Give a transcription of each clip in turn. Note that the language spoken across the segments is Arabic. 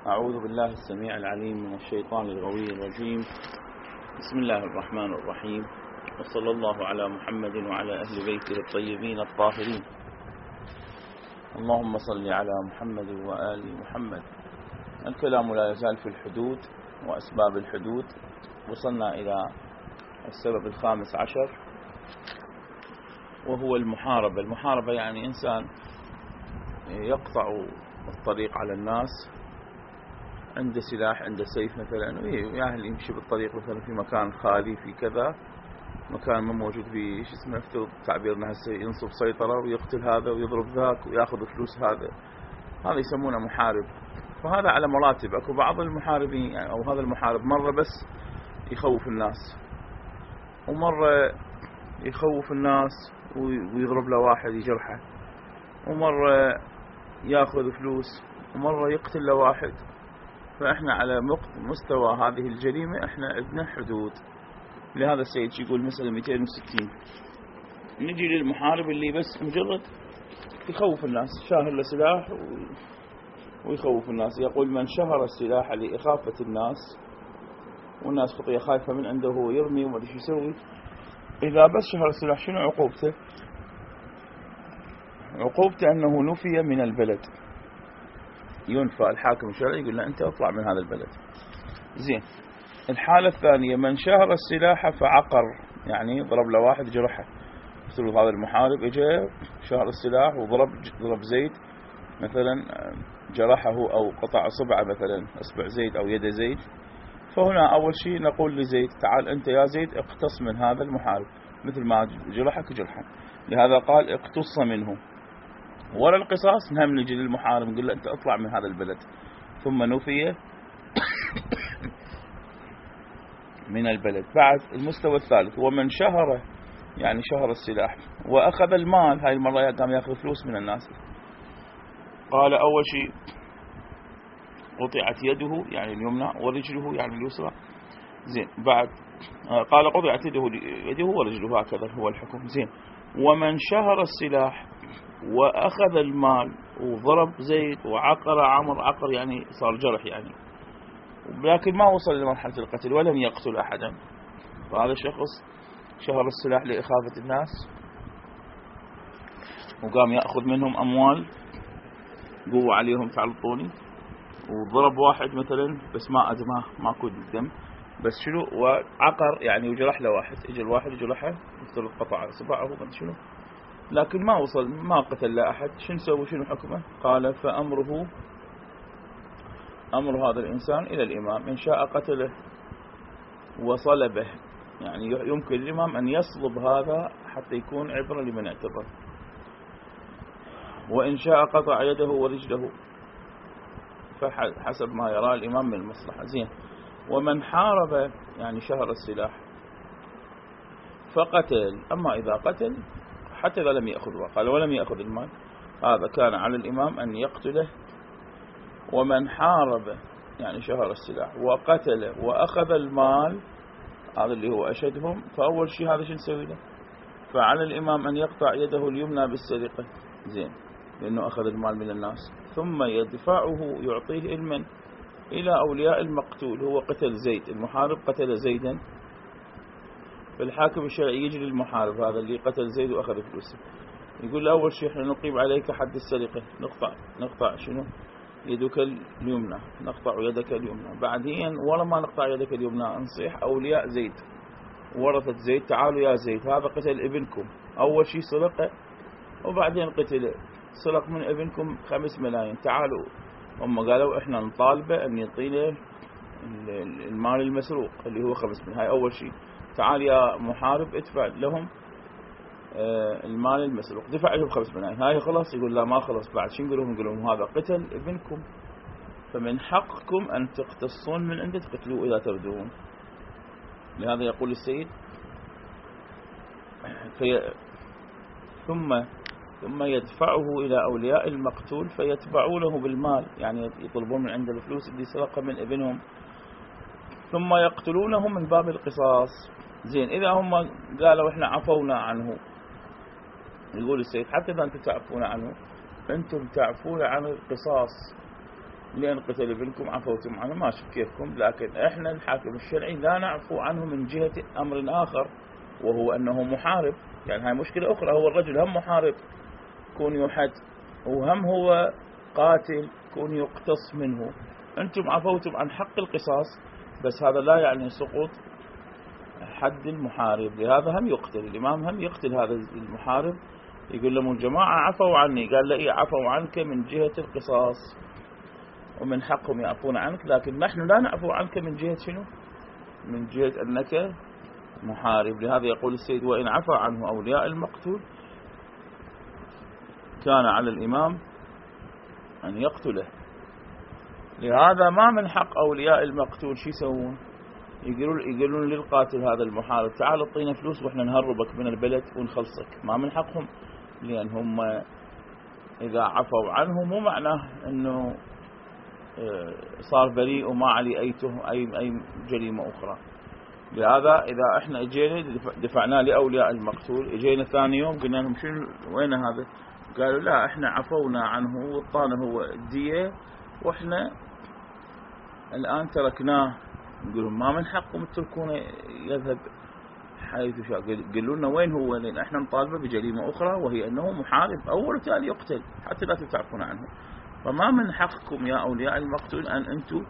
أعوذ بالله السميع العليم من الشيطان الغوي الرجيم. بسم الله الرحمن الرحيم، وصلى الله على محمد وعلى أهل بيته الطيبين الطاهرين. اللهم صل على محمد وآل محمد. الكلام لا يزال في الحدود وأسباب الحدود. وصلنا إلى السبب الخامس عشر، وهو المحاربة. المحاربة يعني إنسان يقطع الطريق على الناس، عنده سلاح، عنده سيف مثلا، وياهل يمشي بالطريق مثلا في مكان خالي، في كذا مكان ما موجود فيه ايش اسمه، افترض تعبيرنا هسه، ينصب سيطرة ويقتل هذا ويضرب ذاك وياخذ فلوس هذا يسمونه محارب. فهذا على مراتب. اكو بعض المحاربين يعني، او هذا المحارب مرة بس يخوف الناس، ومرة يخوف الناس ويضرب له واحد يجرحه، ومرة ياخذ فلوس، ومرة يقتل له واحد. فإحنا على مستوى هذه الجريمة إحنا عندنا حدود. لهذا السيد يقول مسألة 260. نجي للمحارب اللي بس مجرد يخوف الناس، شاهر له سلاح ويخوف الناس. يقول من شهر السلاح لإخافة الناس، والناس خطية خايفة من عنده، هو يرمي وما ادري شو يسوي. إذا بس شهر السلاح شنو عقوبته؟ عقوبته أنه نفي من البلد، ينفى. الحاكم الشرعي يقول له أنت اطلع من هذا البلد. زين. الحالة الثانية من شهر السلاح فعقر، يعني ضرب له واحد جرحه. مثل هذا المحارب اجى شهر السلاح وضرب زيد مثلا، جرحه او قطع صبعه مثلا، اصبع زيد او يد زيد. فهنا اول شيء نقول لزيد تعال انت يا زيد اقتص من هذا المحارب مثل ما جرحك جرحه. لهذا قال اقتص منه. ولا القصاص هم نجي للمحارب نقول له انت اطلع من هذا البلد. ثم نفي من البلد. بعد المستوى الثالث ومن شهر، يعني شهر السلاح وأخذ المال. هاي المرة قام يأخذ فلوس من الناس. قال أول شيء قطعت يده يعني اليمنى، ورجله يعني اليسرى. زين. بعد قال قطعت يده ورجله، هكذا هو الحكم. زين. ومن شهر السلاح وأخذ المال وضرب زيد وعقر عمر، عقر يعني صار جرح يعني، لكن ما وصل لمرحلة القتل ولم يقتل أحدا، فهذا شخص شهر السلاح لإخافة الناس وقام يأخذ منهم أموال، قوة عليهم تعلطوني، وضرب واحد مثلا بس ما أدماه، ماكو دم بس شنو، وعقر يعني وجرح له واحد، اجى الواحد جرحه مثل قطع صباعه ما شنو، لكن ما وصل، ما قتل لا أحد. شنو سوى، شنو حكمه؟ قال فأمره، أمر هذا الإنسان إلى الإمام، إن شاء قتله وصلبه، يعني يمكن الإمام أن يصلب هذا حتى يكون عبرة لمن اعتبر، وإن شاء قطع يده ورجله فحسب ما يرى الإمام من المصلحة. زين. ومن حارب يعني شهر السلاح فقتل، أما إذا قتل حتى إذا لم يأخذ، قال ولم يأخذ المال، هذا كان على الإمام أن يقتله. ومن حارب يعني شهر السلاح وقتل وأخذ المال، هذا اللي هو أشدهم، فأول شيء هذا شو نسوي له؟ فعلى الإمام أن يقطع يده اليمنى بالسرقة. زين، لأنه أخذ المال من الناس. ثم يدفعه، يعطيه المن إلى أولياء المقتول. هو قتل زيد، المحارب قتل زيدا، فالحاكم الشرعي يجي للمحارب هذا اللي قتل زيد وأخذ فلوسه، يقول له أول شيء احنا نقيم عليك حد السرقة، نقطع شنو؟ يدك اليمنى، نقطع يدك اليمنى. بعدين ولا ما نقطع يدك اليمنى، نصيح أولياء زيد، ورثة زيد، تعالوا يا زيد هذا قتل ابنكم، أول شيء سرقه وبعدين قتل، سرق من ابنكم 5 ملايين، تعالوا. هم قالوا احنا نطالبه أن يعطينا المال المسروق اللي هو 5 ملايين. هاي أول شيء، تعال يا محارب ادفع لهم المال المسروق. دفع لهم 5 ملايين. هاي خلاص. يقول لا ما خلاص، بعد شو نقول لهم؟ نقول لهم هذا قتل ابنكم، فمن حقكم أن تقتصون من عنده، تقتلوه إذا تردون. لهذا يقول السيد ثم يدفعه إلى أولياء المقتول فيتبعونه بالمال، يعني يطلبون من عنده الفلوس اللي سرقها من ابنهم، ثم يقتلونه من باب القصاص. زين. إذا هم قالوا إحنا عفونا عنه، يقول السيد حتى إذا أنتم تعفون عنه، أنتم تعفون عن القصاص، لأن قتل ابنكم عفوتم عنه ماشي بكيفكم، لكن احنا الحاكم الشرعي لا نعفو عنه من جهة أمر آخر، وهو أنه محارب. يعني هاي مشكلة أخرى، هو الرجل هم محارب كون يحد، وهم هو قاتل كون يقتص منه. أنتم عفوتم عن حق القصاص، بس هذا لا يعني سقوط حد المحارب، لهذا هم يقتل. الإمام هم يقتل هذا المحارب، يقول لهم الجماعة عفوا عني، قال له إيه عفوا عنك من جهة القصاص ومن حقهم يعفون عنك، لكن نحن لا نعفو عنك من جهة شنو؟ من جهة أنك محارب. لهذا يقول السيد وإن عفى عنه أولياء المقتول كان على الإمام أن يقتله. لهذا ما من حق أولياء المقتول شو يسوون؟ يقولون للقاتل هذا المحارب تعال اعطينا فلوس واحنا نهربك من البلد ونخلصك. ما من حقهم، لأن هم إذا عفوا عنه مو معناه أنه صار بريء وما عليه أي جريمة أخرى. لهذا إذا احنا اجينا دفعنا لأولياء المقتول، اجينا ثاني يوم قلنا لهم شنو وين هذا؟ قالوا لا احنا عفونا عنه وطانا هو الدية واحنا الآن تركناه. نقول ما من حقكم تتركونه يذهب حيث شاء. قالوا لنا وين هو؟ لأن احنا نطالبه بجريمة أخرى وهي أنه محارب أول وتالي يقتل حتى لا تتعفون عنه. فما من حقكم يا أولياء المقتول أن أنتم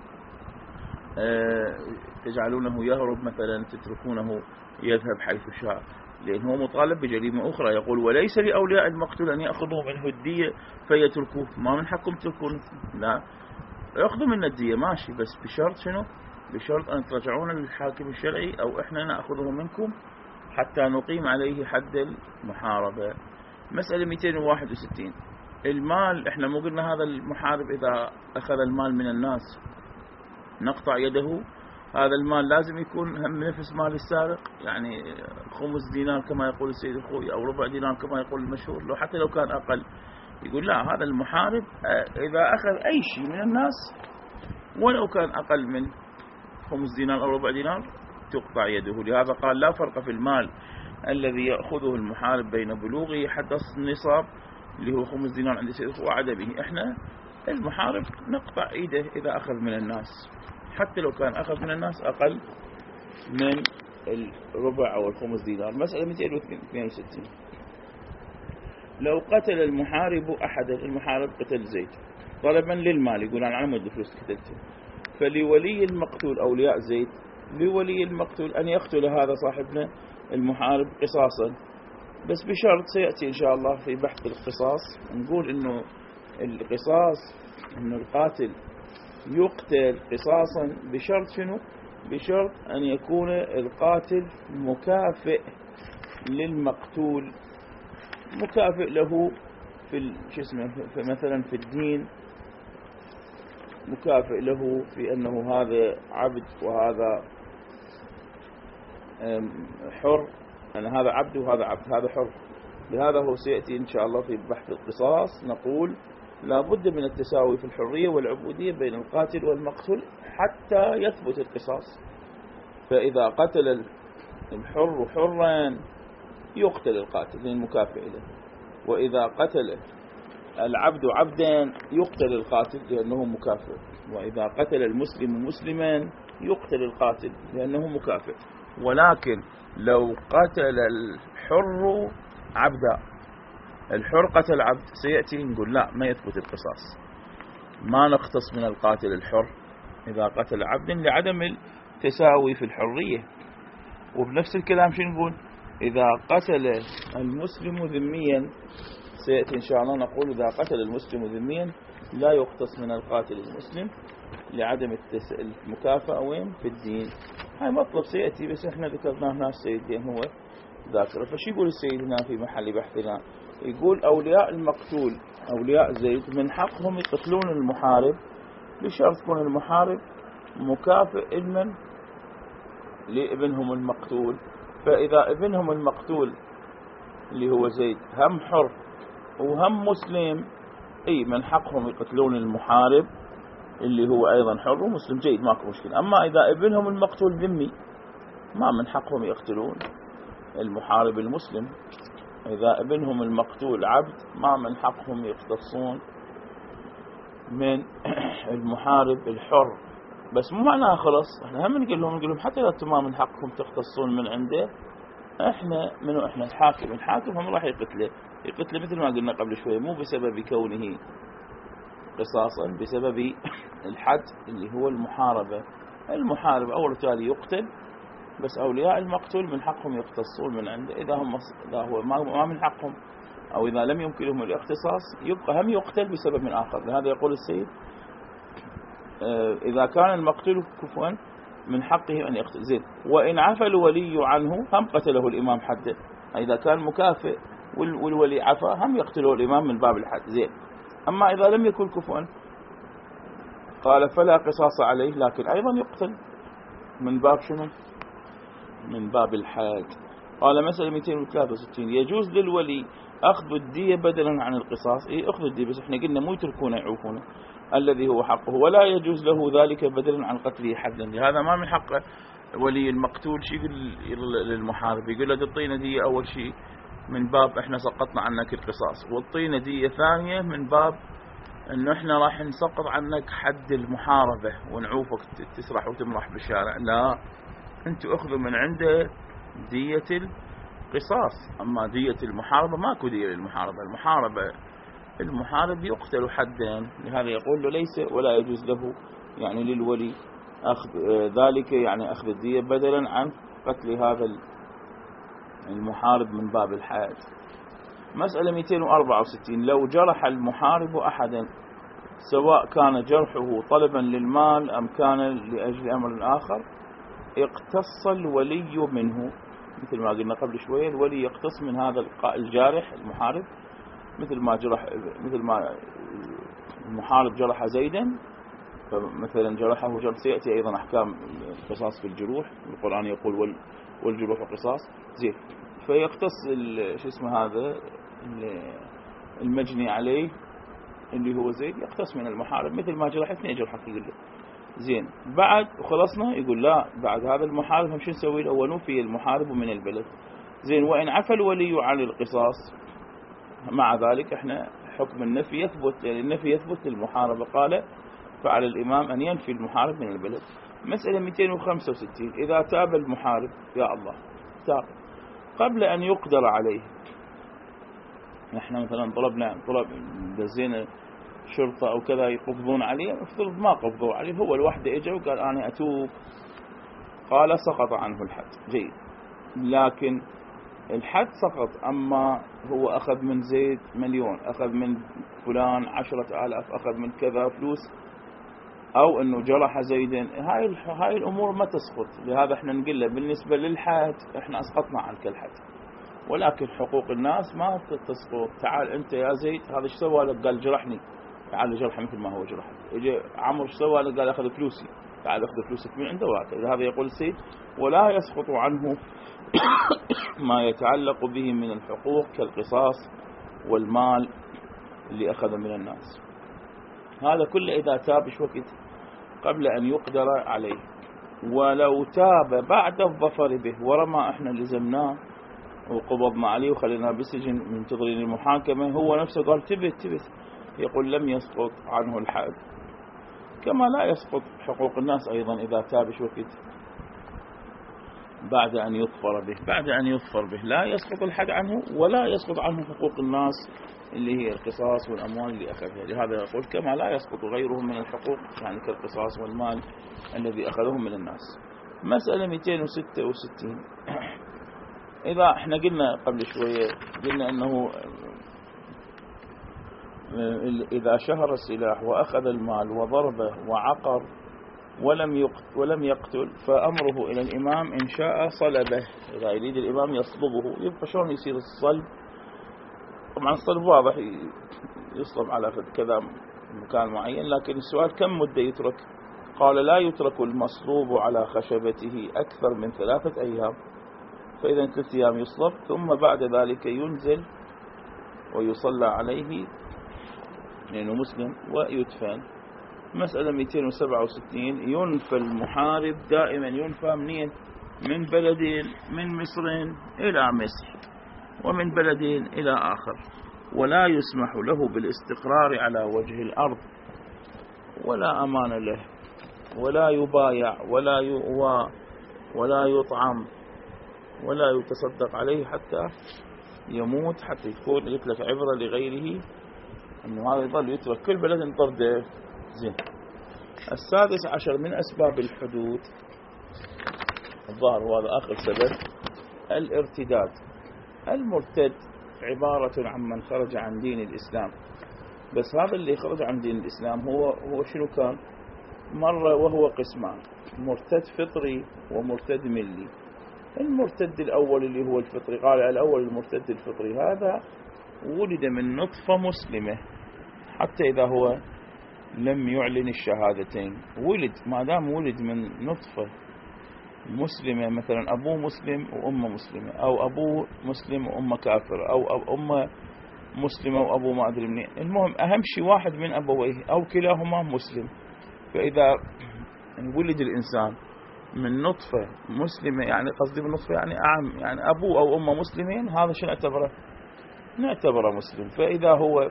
تجعلونه يهرب مثلا، تتركونه يذهب حيث شاء، لأنه مطالب بجريمة أخرى. يقول وليس لأولياء المقتول أن يأخذوا منه الدية فيتركوه. ما من حقكم تركون، لا يأخذوا من الدية ماشي، بس بشرط شنو؟ بشرط أن ترجعون للحاكم الشرعي أو إحنا نأخذه منكم حتى نقيم عليه حد المحاربة. مسألة 261 المال. إحنا مو قلنا هذا المحارب إذا أخذ المال من الناس نقطع يده؟ هذا المال لازم يكون هم نفس مال السارق، يعني 5 دينار كما يقول السيد الخوي أو ربع دينار كما يقول المشهور، لو حتى لو كان أقل. يقول لا، هذا المحارب إذا أخذ أي شيء من الناس ولو كان أقل من 5 دينار أو ربع دينار تقطع يده. لهذا قال لا فرق في المال الذي يأخذه المحارب بين بلوغه حد النصاب اللي هو 5 دينار عند السيد الخوي وعدمه. احنا المحارب نقطع ايده إذا أخذ من الناس حتى لو كان أخذ من الناس أقل من الربع أو 5 دينار. مسألة 262 لو قتل المحارب أحدا، المحارب قتل زيد طلبا للمال، يقول أنا عمد الفلوس قتلته، فلولي المقتول أولياء زيد لولي المقتول أن يقتل هذا صاحبنا المحارب قصاصا، بس بشرط سيأتي إن شاء الله في بحث القصاص. نقول إنه القصاص إنه القاتل يقتل قصاصا بشرط شنو؟ بشرط أن يكون القاتل مكافئ للمقتول، مكافئ له في مثلا في الدين، مكافئ له في أنه هذا عبد وهذا حر، أن هذا عبد وهذا عبد، هذا حر. لهذا هو سيأتي إن شاء الله في بحث القصاص. نقول لا بد من التساوي في الحرية والعبودية بين القاتل والمقتول حتى يثبت القصاص. فإذا قتل الحر حرا يقتل القاتل للمكافئ له، وإذا قتل العبد عبدا يقتل القاتل لأنه مكافئ، وإذا قتل المسلم مسلما يقتل القاتل لأنه مكافئ. ولكن لو قتل الحر عبدا، الحر قتل عبد، سيأتي نقول لا ما يثبت القصاص، ما نقتص من القاتل الحر إذا قتل عبد لعدم التساوي في الحرية. وبنفس الكلام شو نقول؟ إذا قتل المسلم ذميا، سيأتي إن شاء الله نقول إذا قتل المسلم ذميا لا يقتص من القاتل المسلم لعدم المكافأة وين في الدين. هاي مطلب سيأتي بس احنا ذكرناه هنا السيد لأن هو ذاكره. فشي يقول السيد هنا في محل بحثنا؟ يقول أولياء المقتول أولياء زيد من حقهم يقتلون المحارب بشرط يكون المحارب مكافئ من لابنهم المقتول. فإذا ابنهم المقتول اللي هو زيد هم حر وهم مسلم، اي من حقهم يقتلون المحارب اللي هو ايضا حر ومسلم، جيد ماكو مشكلة. اما اذا ابنهم المقتول ذمي ما من حقهم يقتلون المحارب المسلم. اذا ابنهم المقتول عبد ما من حقهم يقتصون من المحارب الحر. بس مو معناها خلص، احنا هم نقول لهم حتى لا انتم من حقكم تختصون من عنده، احنا منو احنا الحاكم هم راح يقتله مثل ما قلنا قبل شوية، مو بسبب كونه قصاصا، بسبب الحد اللي هو المحارب أول تالي يقتل، بس أولياء المقتول من حقهم يقتصون من عنده إذا هو ما من حقهم، أو إذا لم يمكنهم الاختصاص يبقى هم يقتل بسبب من آخر. لهذا يقول السيد إذا كان المقتول كفوا من حقه أن يقتل. زين، وإن عفى الولي عنه هم قتله الإمام حده. إذا كان مكافئ والولي عفى هم يقتله الإمام من باب الحد. زين، أما إذا لم يكن كفوا قال فلا قصاص عليه، لكن أيضا يقتل من باب شنو؟ من باب الحد. قال مسألة 263 يجوز للولي أخذ الدية بدلا عن القصاص. أخذ الدية، بس احنا قلنا مو يتركونه يعوفونه الذي هو حقه، ولا يجوز له ذلك بدلا عن قتله حدا. هذا ما من حق ولي المقتول شيء يقول للمحارب، يقول له تعطينا دية أول شيء من باب احنا سقطنا عنك القصاص، وتعطينا دية ثانية من باب انه احنا راح نسقط عنك حد المحاربة ونعوفك تسرح وتمرح بالشارع. لا، انتوا اخذوا من عنده دية القصاص، اما دية المحاربة ماكو دية للمحاربة. المحارب يقتل حدا. لهذا يقول له ليس ولا يجوز له يعني للولي أخذ ذلك، يعني أخذ الدية بدلا عن قتل هذا المحارب من باب الحد. مسألة 264 لو جرح المحارب أحدا سواء كان جرحه طلبا للمال أم كان لأجل أمر آخر اقتص الولي منه. مثل ما قلنا قبل شوية، الولي يقتص من هذا الجارح المحارب، مثل ما المحارب جرح زيدا، فمثلا جرحه جرح. سيأتي أيضا أحكام القصاص في الجروح، القرآن يقول والجروح قصاص. زين، فيقتص شو اسمه هذا المجني عليه اللي هو زيد، يقتص من المحارب مثل ما جرحتني أجرحك. يقول له زين بعد وخلصنا، يقول لا، بعد هذا المحارب هم شو نسوي له؟ ونوفي المحارب من البلد. زين، وإن عفى الولي عن القصاص مع ذلك احنا حكم النفي يثبت، يعني النفي يثبت للمحاربة. قال فعلى الإمام أن ينفي المحارب من البلد. مسألة 265 إذا تاب المحارب، يا الله تاب قبل أن يقدر عليه. نحن مثلا طلب دزينا شرطة أو كذا يقبضون عليه، افترض ما قبضوا عليه، هو الوحدة اجى وقال أنا أتوب، قال سقط عنه الحد. جيد، لكن الحد سقط، أما هو أخذ من زيد 1,000,000، أخذ من فلان 10,000، أخذ من كذا فلوس، أو أنه جرح زيدا، هاي الأمور ما تسقط. لهذا احنا نقول له بالنسبة للحد احنا أسقطنا عنك الحد، ولكن حقوق الناس ما تسقط. تعال أنت يا زيد، هذا ايش سوى لك؟ قال جرحني، تعال جرحه مثل ما هو جرحك. اجى عمرو ايش سوى لك؟ قال أخذ فلوسي، تعال أخذ فلوسك من عنده وأعطيه. لهذا يقول السيد ولا يسقط عنه ما يتعلق به من الحقوق كالقصاص والمال اللي أخذ من الناس. هذا كله إذا تاب وقت قبل أن يقدر عليه. ولو تاب بعد الظفر به ورما احنا لزمناه وقبضنا عليه وخليناه بالسجن منتظرين المحاكمة، هو نفسه قال تبت، يقول لم يسقط عنه الحد، كما لا يسقط حقوق الناس أيضا إذا تاب وقت بعد أن يظفر به. لا يسقط الحد عنه ولا يسقط عنه حقوق الناس اللي هي القصاص والأموال اللي أخذها. لهذا يقول كما لا يسقط غيره من الحقوق، يعني كالقصاص والمال الذي أخذه من الناس. مسألة 266 إذا احنا قلنا قبل شوية، قلنا أنه إذا شهر السلاح وأخذ المال وضربه وعقر ولم يقتل فأمره إلى الإمام إن شاء صلبه. إذا يريد الإمام يصلبه، يبقى شلون يصير الصلب؟ طبعا الصلب واضح يصلب على كذا مكان معين، لكن السؤال كم مدة يترك؟ قال لا يترك المصلوب على خشبته أكثر من 3 أيام، فإذا 3 أيام يصلب، ثم بعد ذلك ينزل ويصلى عليه لأنه مسلم ويدفن. مسألة 267 ينفى المحارب دائما، ينفى منين؟ من بلدين، من مصر إلى مصر، ومن بلدين إلى آخر، ولا يسمح له بالاستقرار على وجه الأرض. ولا أمان له، ولا يبايع ولا يؤوى ولا يطعم ولا يتصدق عليه حتى يموت، حتى يكون يترك عبرة لغيره أنه هذا يظل يترك كل بلد طرده. زين. السادس عشر من أسباب الحدوث الظاهر وهذا آخر سبب الارتداد. المرتد عبارة عن من خرج عن دين الإسلام، بس هذا اللي خرج عن دين الإسلام هو شنو كان؟ مرة وهو قسمان: مرتد فطري ومرتد ملي. المرتد الأول اللي هو الفطري، قال الأول المرتد الفطري هذا ولد من نطفة مسلمة، حتى إذا هو لم يعلن الشهادتين ولد، ما دام ولد من نطفة مسلمة، مثلا أبوه مسلم وأمه مسلمة، أو أبوه مسلم وأمه كافر، أو أمه مسلمة وأبوه ما أدري منين، المهم أهم شيء واحد من أبويه أو كلاهما مسلم. فإذا ولد الإنسان من نطفة مسلمة، يعني قصدي بالنطفة يعني أعم، يعني أبوه أو أمه مسلمين، هذا شو نعتبره مسلم. فإذا هو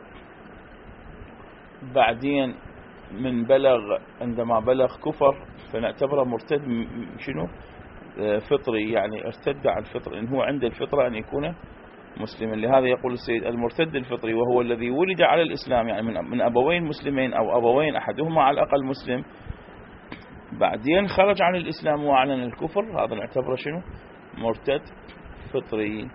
بعدين من بلغ، عندما بلغ كفر، فنعتبره مرتد شنو؟ فطري، يعني ارتد عن الفطر، إن هو عند الفطرة أن يكون مسلما. لهذا يقول السيد: المرتد الفطري وهو الذي ولد على الإسلام، يعني من أبوين مسلمين أو أبوين أحدهما على الأقل مسلم، بعدين خرج عن الإسلام وأعلن الكفر، هذا نعتبره شنو؟ مرتد فطري.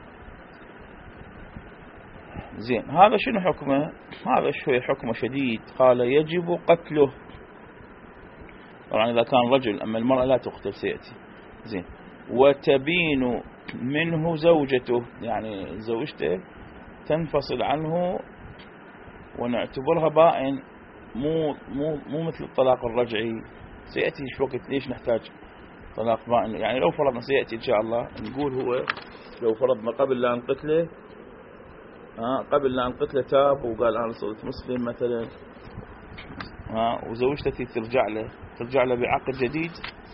زين. هذا شنو حكمه؟ هذا شوي حكمه شديد. قال: يجب قتله. طبعا إذا كان رجل، أما المرأة لا تقتل، سيأتي. زين. وتبين منه زوجته، يعني زوجته تنفصل عنه ونعتبرها بائن، مو مثل الطلاق الرجعي. سيأتي شو وقت ليش نحتاج طلاق بائن. يعني لو فرضنا، سيأتي إن شاء الله، نقول هو لو فرضنا قبل لا نقتله تاب وقال أنا صرت مسلم مثلا، وزوجتي ترجع له بعقد جديد،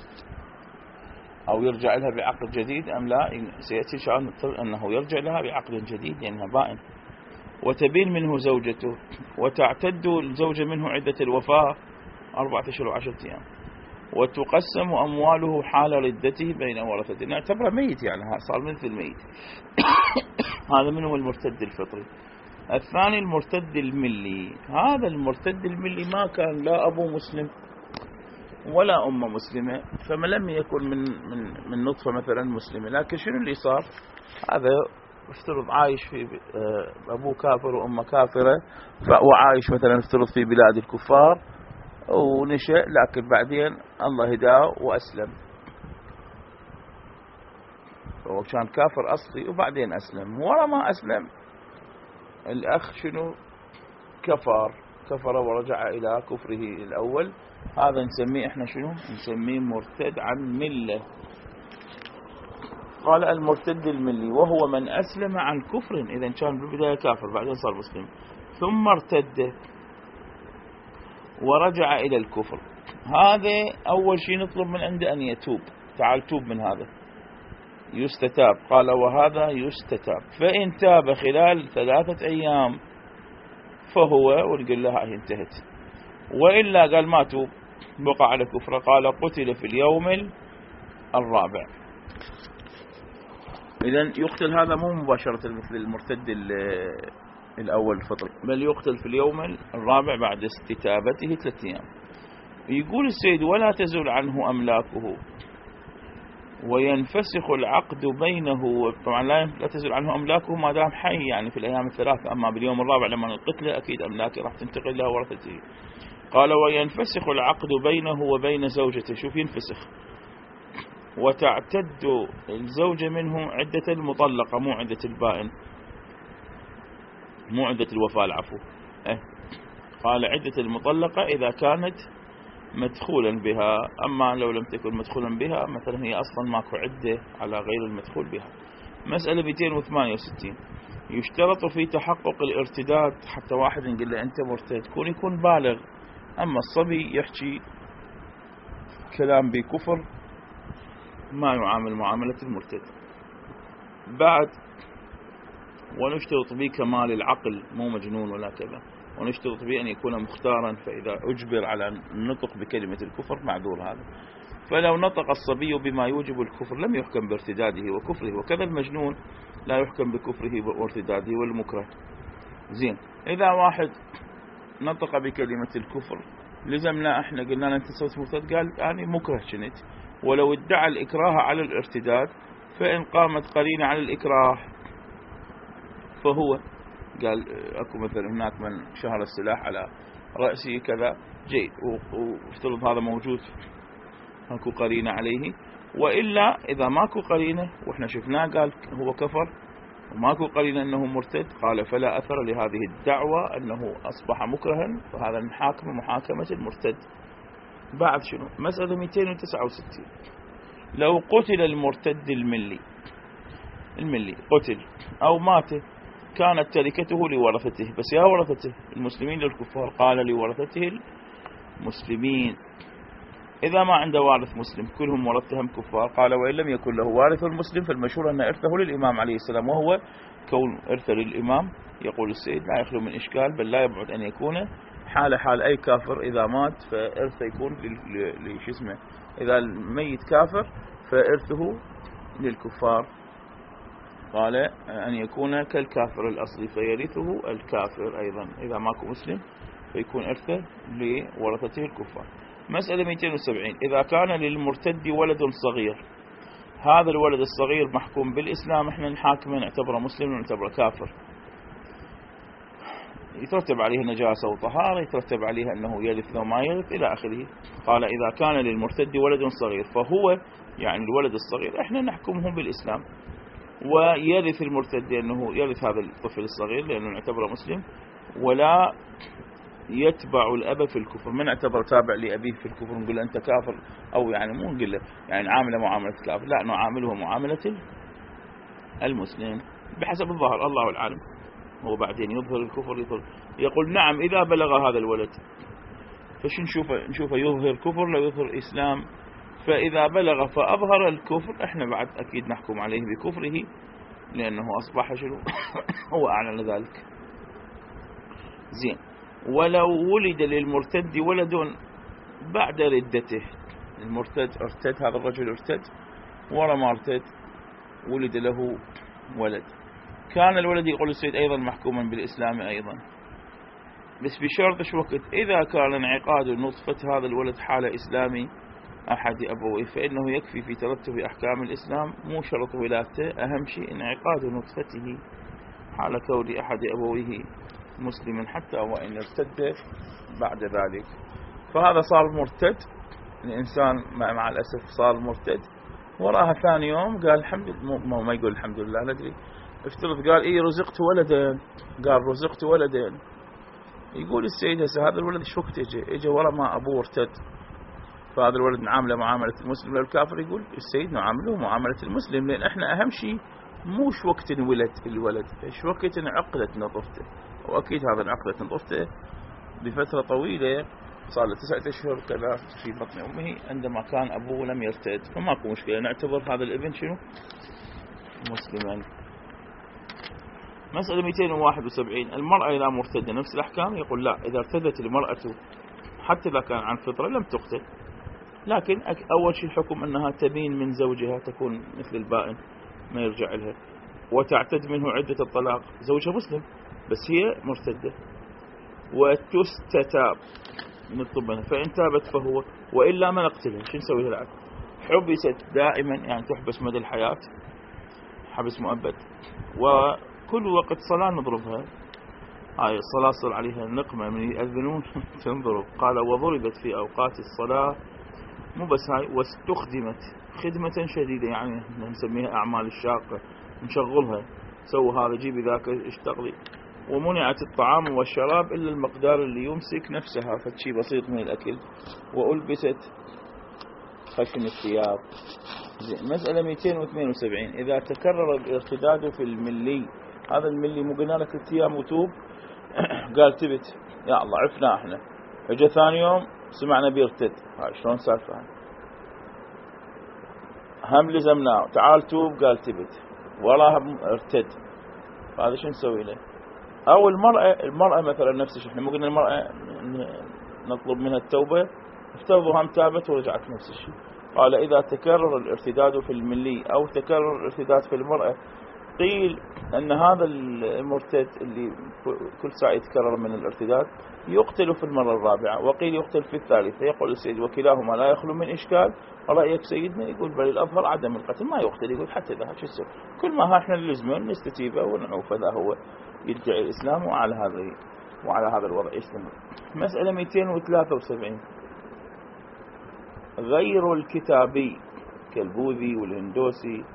أو يرجع لها بعقد جديد أم لا، سيأتي شأن أنه يرجع لها بعقد جديد لأنها بائن. وتبين منه زوجته، وتعتد الزوجة منه عدة الوفاة 4 أشهر و10 أيام، وتقسم أمواله حال ردته بين ورثته. نعتبره ميت، يعني صار مثل الميت. هذا منه المرتد الفطري. الثاني المرتد الملي. هذا المرتد الملي ما كان لا أبو مسلم ولا أمه مسلمة، فما لم يكن من نطفة مثلا مسلمة، لكن شنو اللي صار؟ هذا افترض عايش في أبوه كافر وأمه كافرة، وعايش مثلا افترض في بلاد الكفار ونشأ، لكن بعدين الله هداه وأسلم. هو كان كافر أصلي وبعدين أسلم. ورا ما أسلم الأخ شنو؟ كفر ورجع إلى كفره الأول. هذا نسميه احنا شنو؟ نسميه مرتد عن ملة. قال: المرتد الملي وهو من أسلم عن كفر، إذا كان بالبداية كافر بعدين صار مسلم، ثم ارتد ورجع إلى الكفر. هذا أول شيء نطلب من عنده أن يتوب. تعال توب من هذا، يستتاب. قال: وهذا يستتاب، فإن تاب خلال 3 أيام فهو، ونقول لها انتهت. وإلا قال ما توب بقى على كفر، قال: قتل في اليوم الرابع. إذن يقتل هذا مو مباشرة مثل المرتد الأول الفطري، بل يقتل في اليوم الرابع بعد استتابته 3 أيام. يقول السيد: ولا تزول عنه أملاكه وينفسخ العقد بينه. طبعا لا تزول عنه أملاكه ما دام حي، يعني في الأيام 3. أما باليوم الرابع لما نقتله أكيد أملاكه راح تنتقل له ورثته. قال: وينفسخ العقد بينه وبين زوجته. شوف ينفسخ. وتعتد الزوجة منه عدة المطلقة، مو عدة البائن، مو عدة الوفاة، العفو. قال: عدة المطلقة إذا كانت مدخولا بها، أما لو لم تكن مدخولا بها، مثلا هي أصلا ماكو عدة على غير المدخول بها. مسألة 268. يشترط في تحقق الارتداد، حتى واحد نقول له أنت مرتد يكون بالغ، أما الصبي يحكي كلام بكفر ما يعامل معاملة المرتد. بعد ونشترط به كمال العقل، مو مجنون ولا كذا. ونشترط به أن يكون مختارا، فإذا أجبر على النطق بكلمة الكفر معذور هذا. فلو نطق الصبي بما يوجب الكفر لم يحكم بارتداده وكفره، وكذا المجنون لا يحكم بكفره وارتداده والمكره. زين، إذا واحد نطق بكلمة الكفر لزمنا احنا قلنا له انت صرت مرتد، قال يعني مكره كنت، ولو ادعى الإكراه على الارتداد فإن قامت قرينة على الإكراه فهو قال اكو مثلا هناك من شهر السلاح على رأسه كذا جيد، وافترض هذا موجود اكو قرينة عليه، وإلا إذا ماكو قرينة وإحنا شفناه قال هو كفر وماكو قرينة أنه مرتد، قال فلا أثر لهذه الدعوة أنه أصبح مكرها، فهذا نحاكم محاكمة المرتد. بعد شنو؟ مسألة 269، لو قتل المرتد الملي قتل أو مات كانت تركته لورثته، بس يا ورثته المسلمين للكفار؟ قال لورثته المسلمين. إذا ما عنده وارث مسلم كلهم ورثهم كفار، قال وإن لم يكن له وارث مسلم فالمشهور أن إرثه للإمام عليه السلام، وهو كون إرثه للإمام يقول السيد لا يخلو من إشكال، بل لا يبعد أن يكون حال أي كافر إذا مات فإرثه يكون اسمه، إذا الميت كافر فإرثه للكفار، قال أن يكون كالكافر الأصلي فيرثه الكافر أيضا، إذا ماكو مسلم فيكون إرثه لورثته الكفار. مسألة 270، إذا كان للمرتد ولد صغير، هذا الولد الصغير محكوم بالإسلام، احنا نحاكمه نعتبره مسلم ونعتبره كافر، يترتب عليه نجاسة وطهارة، يترتب عليه أنه يرث وما يرث إلى آخره. قال إذا كان للمرتد ولد صغير فهو يعني الولد الصغير احنا نحكمه بالإسلام، ويرث المرتد لأنه يرث هذا الطفل الصغير لأنه نعتبره مسلم، ولا يتبع الأب في الكفر، من اعتبر تابع لأبيه في الكفر نقول أنت كافر، أو يعني مو نقول له يعني عامله معاملة كافر، لا نعامله معاملة المسلم بحسب الظاهر، الله العالم. هو بعدين يظهر الكفر يقول نعم إذا بلغ هذا الولد، فش نشوفه يظهر كفر لا يظهر إسلام، فإذا بلغ فأظهر الكفر احنا بعد أكيد نحكم عليه بكفره لأنه أصبح شنو هو أعلن ذلك. زين، ولو ولد للمرتد ولد بعد ردته، المرتد ارتد، هذا الرجل ارتد ورا ما ارتد ولد له ولد، كان الولد يقول السيد أيضا محكوما بالإسلام أيضا، بس بشرط شو وقت؟ إذا كان انعقاد نطفة هذا الولد حال إسلامي أحد أبويه فإنه يكفي في ترتب أحكام الإسلام، مو شرط ولادته، أهم شيء انعقاد نطفته حال كون أحد أبويه مسلما حتى وإن ارتد بعد ذلك. فهذا صار مرتد، الإنسان مع الأسف صار مرتد، وراها ثاني يوم قال الحمد لله، ما يقول الحمد لله لا أدري، افترض قال إيه رزقت ولدين، قال رزقت ولدين، يقول السيد هسه هذا الولد شو وقت اجى ورا ما أبوه ارتد، فهذا الولد نعامله معاملة المسلم للكافر، يقول السيد نعامله معاملة المسلم، لأن احنا أهم شيء مو شو وقت ولد الولد، شو وقت انعقدت نطفته، وأكيد هذا انعقدت نطفته بفترة طويلة صار له 9 أشهر كذا في بطن أمه عندما كان أبوه لم يرتد، فماكو مشكلة نعتبر هذا الابن شنو مسلما. مسألة 271، المرأة إذا مرتدة نفس الأحكام؟ يقول لا، إذا ارتدت المرأة حتى إذا كان عن فطرة لم تقتل، لكن أول شيء الحكم أنها تبين من زوجها، تكون مثل البائن ما يرجع لها، وتعتد منه عدة الطلاق، زوجها مسلم بس هي مرتدة، وتستتاب نطلب منها، فإن تابت فهو، وإلا ما نقتلها. شو نسوي لها؟ حبست دائما، يعني تحبس مدى الحياة حبس مؤبد، وكل وقت صلاة نضربها، هاي الصلاة صار عليها نقمة من يأذنون تنضرب. قال وضربت في أوقات الصلاة، مو بس هاي، واستخدمت خدمة شديدة، يعني نسميها أعمال الشاقة، نشغلها سووا هذا جيبي ذاك اشتغلي، ومنعت الطعام والشراب إلا المقدار اللي يمسك نفسها، فشي بسيط من الأكل، وألبست خشن الثياب. مسألة 272، إذا تكرر الارتداد في الملي، هذا الملي مو قلنا لك 3 أيام وتوب قال تبت يا الله عفنا احنا، اجى ثاني يوم سمعنا بيرتد، هاي شلون سالفة؟ هم لزمناه تعال توب قال تبت، وراها ارتد، هذا شو نسوي له؟ أو المرأة مثلا نفس الشيء. احنا مو قلنا المرأة نطلب منها التوبة، افترضوا هم تابت ورجعت نفس الشيء. قال إذا تكرر الارتداد في الملي أو تكرر الارتداد في المرأة، قيل أن هذا المرتد اللي كل ساعة يتكرر من الارتداد يقتل في المرة الرابعة، وقيل يقتل في الثالثة. يقول السيد وكلاهما لا يخلو من إشكال. رأيك سيدنا؟ يقول بل الأظهر عدم القتل، ما يقتل. يقول حتى إذا شو السبب؟ كل ما احنا نلزمه نستتيبه ونعوف، هذا هو يرجع الإسلام وعلى هذا الوضع يستمر. مسألة 273. غير الكتابي كالبوذي والهندوسي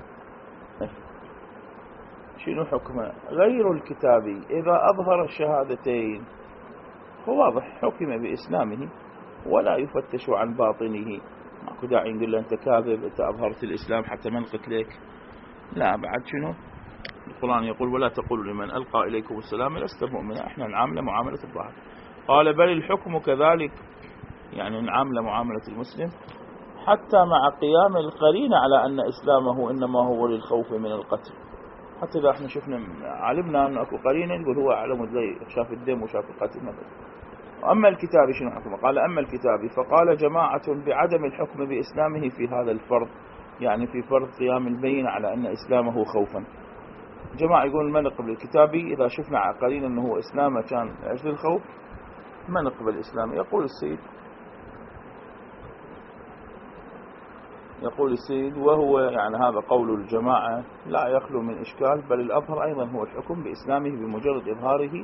شنو حكمه؟ غير الكتابي إذا أظهر الشهادتين هو واضح حكم بإسلامه ولا يفتش عن باطنه. ماكو داعي نقول له أنت كاذب، أنت أظهرت الإسلام حتى ما نقتلك. لا، بعد شنو؟ القرآن يقول ولا تقولوا لمن ألقى إليكم السلام لست مؤمنا. احنا نعامله معاملة الظاهر. قال بل الحكم كذلك، يعني نعامله معاملة المسلم حتى مع قيام القرينة على أن إسلامه إنما هو للخوف من القتل. حتى إذا احنا شفنا علمنا أن أكو قرينة نقول هو علم زي شاف الدم وشاف القتل مثلا. أما الكتابي شنو حكمه؟ قال أما الكتابي فقال جماعة بعدم الحكم بإسلامه في هذا الفرض، يعني في فرض قيام البينة على أن إسلامه خوفا. جماعة يقول ما نقبل الكتابي إذا شفنا عقلين أنه إسلامه كان لأجل الخوف ما نقبل الإسلام. يقول السيد وهو يعني هذا قول الجماعة لا يخلو من إشكال، بل الأظهر أيضا هو الحكم بإسلامه بمجرد إظهاره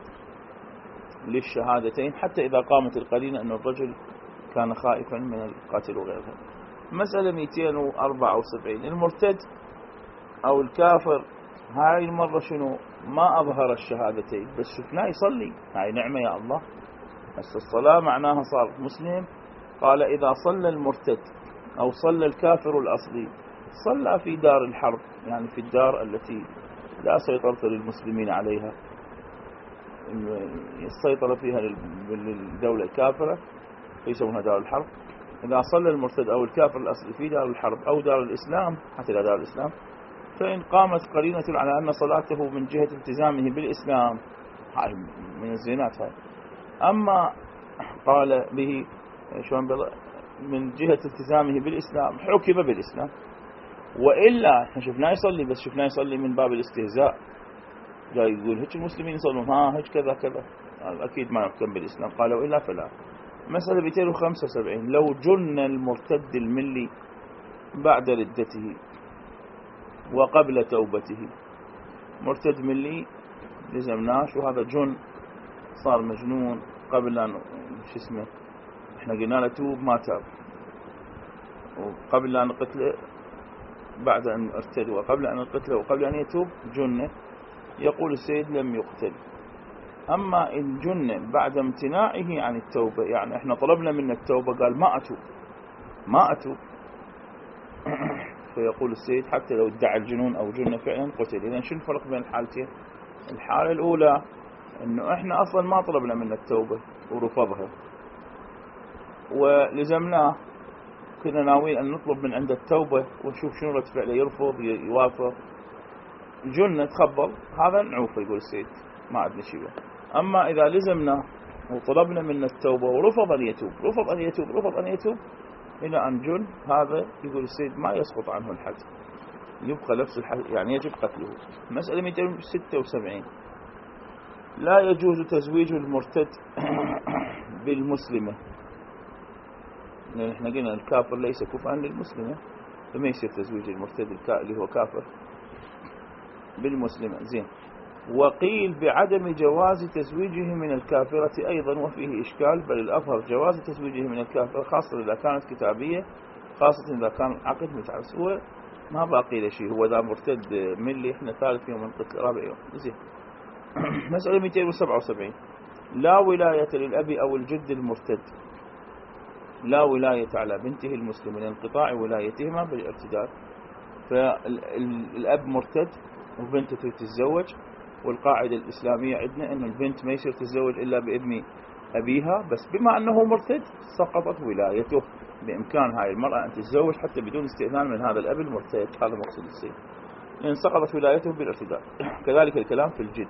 للشهادتين حتى إذا قامت القرينة أن الرجل كان خائفا من القتل وغيرها. مسألة 274. المرتد أو الكافر هاي المرة شنو؟ ما أظهر الشهادتين بس شفناه يصلي، هاي نعمة يا الله. بس الصلاة معناها صار مسلم. قال إذا صلى المرتد أو صلى الكافر الأصلي صلى في دار الحرب، يعني في الدار التي لا سيطرة للمسلمين عليها، السيطرة فيها للدولة الكافرة فيسمونها دار الحرب. إذا صلى المرتد أو الكافر الأصلي في دار الحرب أو دار الإسلام حتى لا دار الإسلام، فإن قامت قرينة على أن صلاته من جهة التزامه بالإسلام، هاي من الزينات هاي. أما قال به شلون من جهة التزامه بالإسلام حكم بالإسلام، وإلا احنا شفناه يصلي بس شفناه يصلي من باب الاستهزاء، جاي يقول هيك المسلمين يصلون هيك كذا كذا، أكيد ما يحكم بالإسلام. قال وإلا فلا. مسألة 275. لو جن المرتد الملي بعد ردته وقبل توبته، مرتد ملي لزمناش وهذا جن صار مجنون قبل أن احنا قلنا له توب ما تاب، وقبل أن نقتله بعد أن ارتد وقبل أن نقتله وقبل أن يتوب جنة. يقول السيد لم يقتل. أما إن جن بعد امتناعه عن التوبة، يعني احنا طلبنا منه التوبة قال ما أتوب فيقول السيد حتى لو ادعى الجنون أو جن فعلا قتل. إذن شو الفرق بين الحالتين؟ الحالة الأولى أنه احنا أصلا ما طلبنا منه التوبة ورفضها ولزمناه، كنا ناويين أن نطلب من عنده التوبة ونشوف شنو رد فعله، يرفض يوافق، جنة تخبل، هذا نعوفه يقول السيد ما عندنا شيء. أما إذا لزمنا وطلبنا منه التوبة ورفض أن يتوب إلى أن جن، هذا يقول السيد ما يسقط عنه الحد، يبقى نفس الحد، يعني يجب قتله. مسألة 276. لا يجوز تزويج المرتد بالمسلمة، لأن احنا قلنا الكافر ليس كفءا للمسلمة، فما يصير تزويج المرتد اللي هو كافر بالمسلمة. زين. وقيل بعدم جواز تزويجه من الكافرة أيضا وفيه إشكال، بل الأظهر جواز تزويجه من الكافرة خاصة إذا كانت كتابية، خاصة إذا كان عقد متعس. هو ما باقي له شيء، هو ذا مرتد ملي احنا ثالث يوم القتل رابع يوم. زين. مسألة 277. لا ولاية للأب أو الجد المرتد، لا ولاية على بنته المسلمة لانقطاع ولايتهما بالارتداد. فالأب مرتد وبنته تتزوج، والقاعدة الإسلامية عندنا أن البنت ما يصير تتزوج إلا بإذن أبيها، بس بما أنه مرتد سقطت ولايته، بإمكان هاي المرأة أن تتزوج حتى بدون استئذان من هذا الأب المرتد. هذا مقصد السيد، لأن سقطت ولايته بالارتداد. كذلك الكلام في الجد.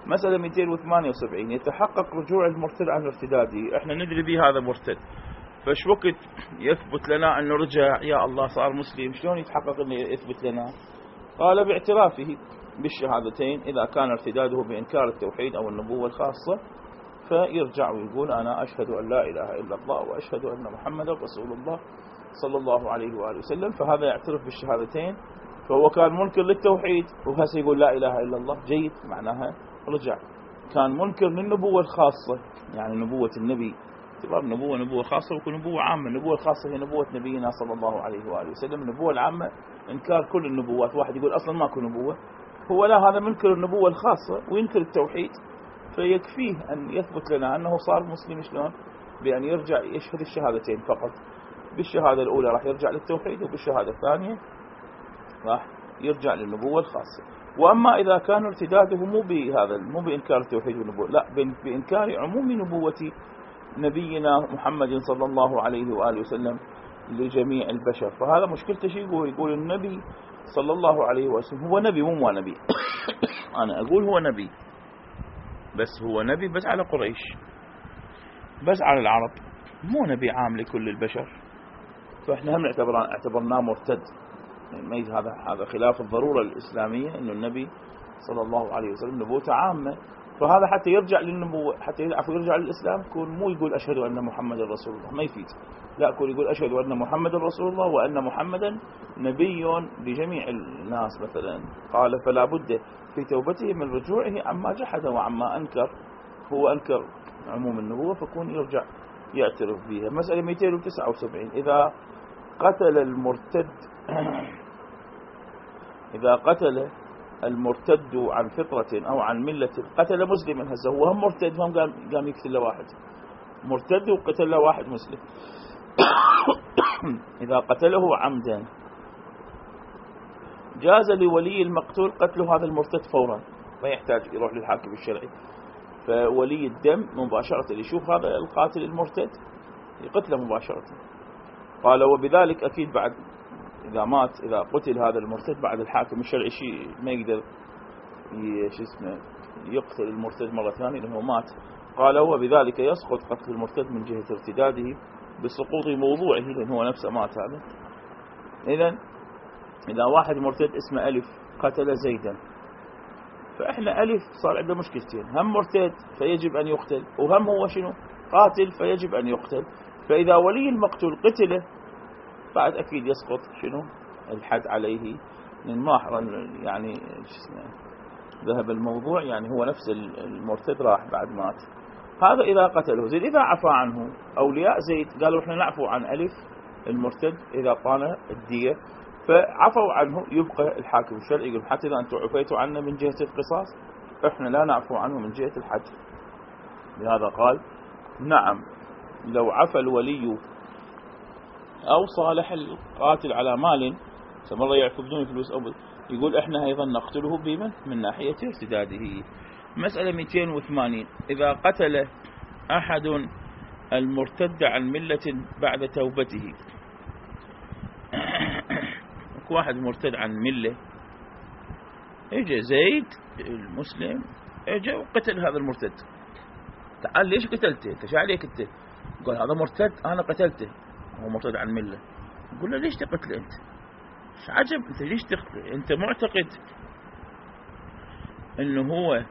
مسألة 278 يتحقق رجوع المرتد عن ارتداده. احنا ندري به هذا مرتد، فش وقت يثبت لنا أنه رجع يا الله صار مسلم؟ شلون يتحقق أنه يثبت لنا؟ قال باعترافه بالشهادتين إذا كان ارتداده بإنكار التوحيد أو النبوة الخاصة، فيرجع ويقول أنا أشهد أن لا إله إلا الله وأشهد أن محمدا رسول الله صلى الله عليه وآله وسلم. فهذا يعترف بالشهادتين، فهو كان منكر للتوحيد وهسه يقول لا إله إلا الله، جيد، معناها رجع. كان منكر للنبوة الخاصة، يعني نبوة النبي، اعتبار النبوة نبوة خاصة وكل نبوة عامة. النبوة الخاصة هي نبوة نبينا صلى الله عليه وآله وسلم. النبوة العامة إنكار كل النبوات. واحد يقول أصلا ماكو نبوة، هو لا، هذا منكر النبوة الخاصة وينكر التوحيد، فيكفيه أن يثبت لنا أنه صار مسلم. شلون؟ بأن يرجع يشهد الشهادتين فقط. بالشهادة الأولى راح يرجع للتوحيد، وبالشهادة الثانية راح يرجع للنبوة الخاصة. وأما إذا كان ارتداده مو بإنكار التوحيد والنبوة، لا، بإنكار عموم نبوة نبينا محمد صلى الله عليه وآله وسلم لجميع البشر، فهذا مشكلته شيء. يقول النبي صلى الله عليه وسلم هو نبي مو نبي. أنا أقول هو نبي، بس هو نبي بس على قريش، بس على العرب، مو نبي عام لكل البشر. فإحنا هم اعتبرناه مرتد. يعني هذا خلاف الضرورة الإسلامية، إنه النبي صلى الله عليه وسلم نبوته عامة، فهذا حتى يرجع للنبوة، حتى يرجع للإسلام، يكون مو يقول أشهد أن محمد رسول الله، ما يفيد. لا، يقول أشهد أن محمد رسول الله وأن محمدا نبي لجميع الناس مثلا. قال فلا بد في توبته من رجوعه عما جحد وعما أنكر. هو أنكر عموم النبوة، فكون يرجع يعترف بها. مسألة 279 إذا قتل المرتد عن فطرة أو عن ملة، قتل مسلما، هسه هو هم مرتد، هم قام يقتل واحد مرتد وقتل واحد مسلم. إذا قتله عمدا جاز لولي المقتول قتل هذا المرتد فورا، ما يحتاج يروح للحاكم الشرعي. فولي الدم مباشرة يشوف هذا القاتل المرتد يقتله مباشرة. قال وبذلك أكيد بعد إذا قتل هذا المرتد بعد الحاكم الشرعي شيء ما يقدر يقتل المرتد مرة ثانية لأنه مات. قال وبذلك يسقط قتل المرتد من جهة ارتداده بسقوط موضوعه، لأنه هو نفسه مات هذا. إذا واحد مرتد اسمه ألف قتل زيدا، فإحنا ألف صار عنده مشكلتين، هم مرتد فيجب أن يقتل، وهم هو شنو قاتل فيجب أن يقتل. فإذا ولي المقتول قتله بعد أكيد يسقط شنو الحد عليه، من ماحرا يعني ذهب الموضوع، يعني هو نفس المرتد راح بعد مات. هذا إذا قتله زيد. إذا عفى عنه أولياء زيد قالوا إحنا نعفو عن ألف المرتد إذا طال الدية، فعفوا عنه، يبقى الحاكم الشرعي يقول حتى إذا أنتم عفيتوا عنا من جهة القصاص إحنا لا نعفو عنه من جهة الحد. لهذا قال نعم لو عفى الولي أو صالح القاتل على مال، مرة يعفو بدون فلوس، أو يقول إحنا أيضا نقتله بمن من ناحية ارتداده. مسألة 280 إذا قتل أحد المرتد عن ملة بعد توبته. واحد مرتد عن ملة، اجى زيد المسلم اجى وقتل هذا المرتد. تعال ليش قتلته؟ انت شو عليك انت؟ قال هذا مرتد انا قتلته، هو مرتد عن ملة. يقول له ليش تقتله انت؟ ايش عجب انت ليش تقتله؟ انت معتقد انه هو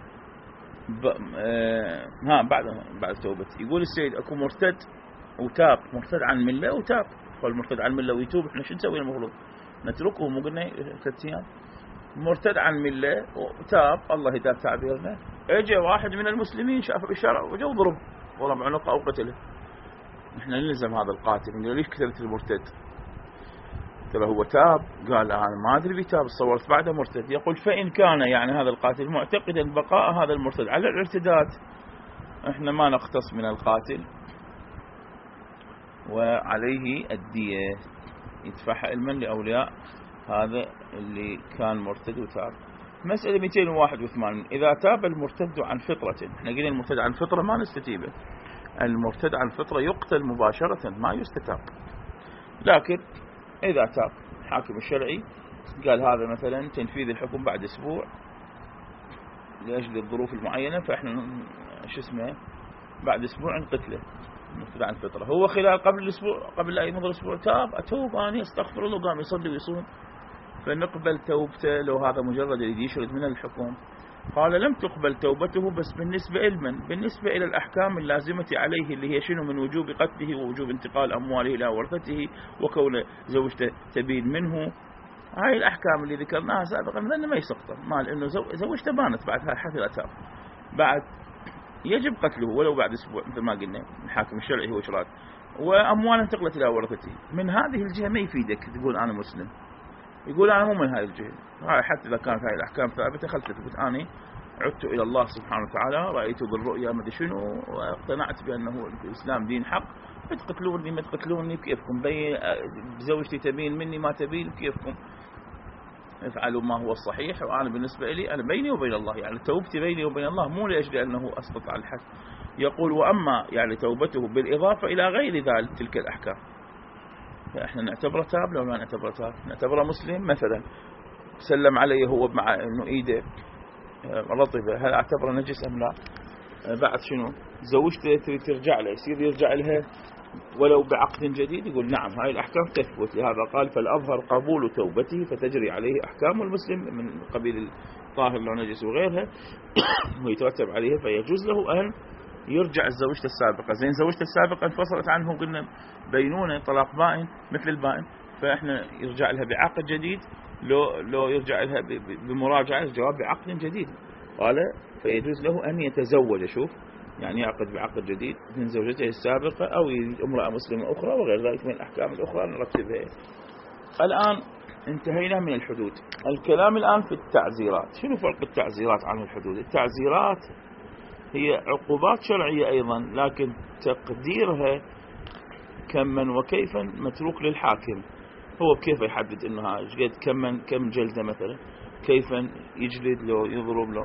بعد توبته. يقول السيد اكو مرتد وتاب، مرتد عن ملة وتاب. قال مرتد عن ملة ويتوب، احنا شو نسوي المفروض؟ نتركه؟ مو قلنا 3 أيام؟ مرتد عن ملة وتاب، الله يهدى تعبيرنا. اجى واحد من المسلمين شاف بالشارع وجا وضرب عنقه او قتله. احنا نلزم هذا القاتل، نقول ليش قتلت المرتد؟ ترى هو تاب. قال انا ما ادري بيتاب، صورت بعده مرتد. يقول فإن كان يعني هذا القاتل معتقدا بقاء هذا المرتد على الارتداد، احنا ما نختص من القاتل وعليه الدية يدفعها علما لأولياء هذا اللي كان مرتد وتاب. مسألة 281 إذا تاب المرتد عن فطرة. احنا قلنا المرتد عن فطرة ما نستتيبه، المرتد عن فطرة يقتل مباشرة ما يستتاب. لكن إذا تاب الحاكم الشرعي قال هذا مثلا تنفيذ الحكم بعد أسبوع، لأجل الظروف المعينة، فإحنا شو اسمه بعد أسبوع نقتله نفذ عن الفطرة. هو خلال قبل الأسبوع، قبل لا يمضي الأسبوع تاب، أتوب أنا أستغفر الله، قام يصلي ويصوم، فنقبل توبته لو هذا مجرد يريد يشرد من الحكم. قال لم تقبل توبته بس بالنسبة لمن؟ بالنسبة إلى الأحكام اللازمة عليه اللي هي شنو؟ من وجوب قتله ووجوب انتقال أمواله إلى ورثته وكون زوجته تبين منه. هاي الأحكام اللي ذكرناها سابقا لأنه ما يسقط مال إنه زوجته بانت بعد هاي حفلتها، بعد يجب قتله ولو بعد أسبوع مثل ما قلنا الحاكم الشرعي هو إشراد، وأمواله انتقلت إلى ورثته. من هذه الجهة ما يفيدك تقول أنا مسلم، يقول أنا مو من هاي الجهة، حتى إذا كانت هاي الأحكام ثابتة خل تثبت. أنا عدت إلى الله سبحانه وتعالى، رأيت بالرؤيا مدري شنو، واقتنعت بأنه الإسلام دين حق، تقتلوني ما تقتلوني بكيفكم، زوجتي تبين مني ما تبين بكيفكم، افعلوا ما هو الصحيح، وأنا بالنسبة لي أنا بيني وبين الله، يعني توبتي بيني وبين الله مو لأجل أنه أسقط على الحد. يقول وأما يعني توبته بالإضافة إلى غير ذلك تلك الأحكام، فإحنا نعتبره تاب لو ما نعتبره تاب؟ نعتبره مسلم مثلا سلم عليه هو مع إنه إيده رطبة، هل اعتبره نجس أم لا؟ بعد شنو زوجته تريد ترجع له، يصير يرجع لها ولو بعقد جديد؟ يقول نعم هاي الأحكام تثبت. لهذا قال فالأظهر قبول توبته فتجري عليه أحكام المسلم من قبيل الطاهر لو نجس وغيرها ويترتب عليه، فيجوز له أن يرجع زوجته السابقة. زين زوجته السابقة انفصلت عنه، قلنا بينونة طلاق بائن مثل البائن، فإحنا يرجع لها بعقد جديد، لو يرجع لها بمراجعة الجواب بعقد جديد. قال فيجوز له أن يتزوج، شوف يعني يعقد بعقد جديد من زوجته السابقة أو يريد امرأة مسلمة أخرى وغير ذلك من الأحكام الأخرى نرتبها. الآن انتهينا من الحدود. الكلام الآن في التعزيرات. شنو فرق التعزيرات عن الحدود؟ التعزيرات هي عقوبات شرعية أيضا، لكن تقديرها كما وكيفا متروك للحاكم، هو كيف يحدد انها قد كم جلدة مثلا، كيفا يجلد له يضرب له،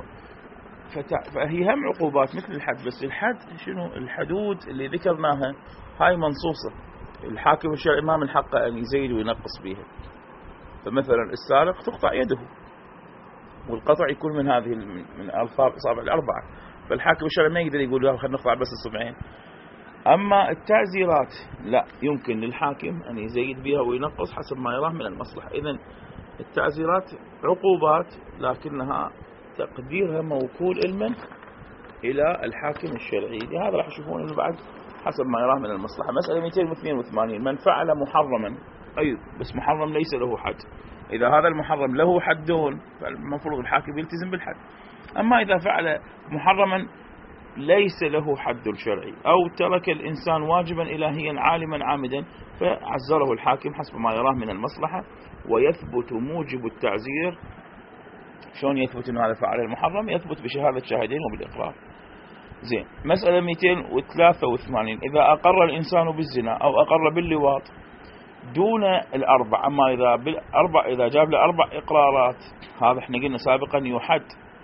فهي هم عقوبات مثل الحد. بس الحد شنو؟ الحدود اللي ذكرناها هاي منصوصة، الحاكم الشرعي ما من حقه أن يزيد وينقص بها. فمثلا السارق تقطع يده، والقطع يكون من هذه من أصابع الأربعة، فالحاكم الشرعي ما يقدر يقول خلينا نقطع بس الصبعين. أما التعزيرات لا، يمكن للحاكم أن يزيد بها وينقص حسب ما يراه من المصلحة. إذن التعزيرات عقوبات لكنها تقديرها موكول علما إلى الحاكم الشرعي. لهذا راح يشوفون أنه بعد حسب ما يراه من المصلحة. مسألة 282 من فعل محرما، أي بس محرم ليس له حد، إذا هذا المحرم له حدون فالمفروض الحاكم يلتزم بالحد. أما إذا فعل محرما ليس له حد شرعي أو ترك الإنسان واجبا إلهيا عالما عامدا فعزره الحاكم حسب ما يراه من المصلحة، ويثبت موجب التعزير. شلون يثبت أنه هذا فعل المحرم؟ يثبت بشهادة شاهدين وبالإقرار. زين. مسألة 283 إذا أقر الإنسان بالزنا أو أقر باللواط دون الأربع، أما إذا جاب له 4 إقرارات هذا احنا قلنا سابقا يحد،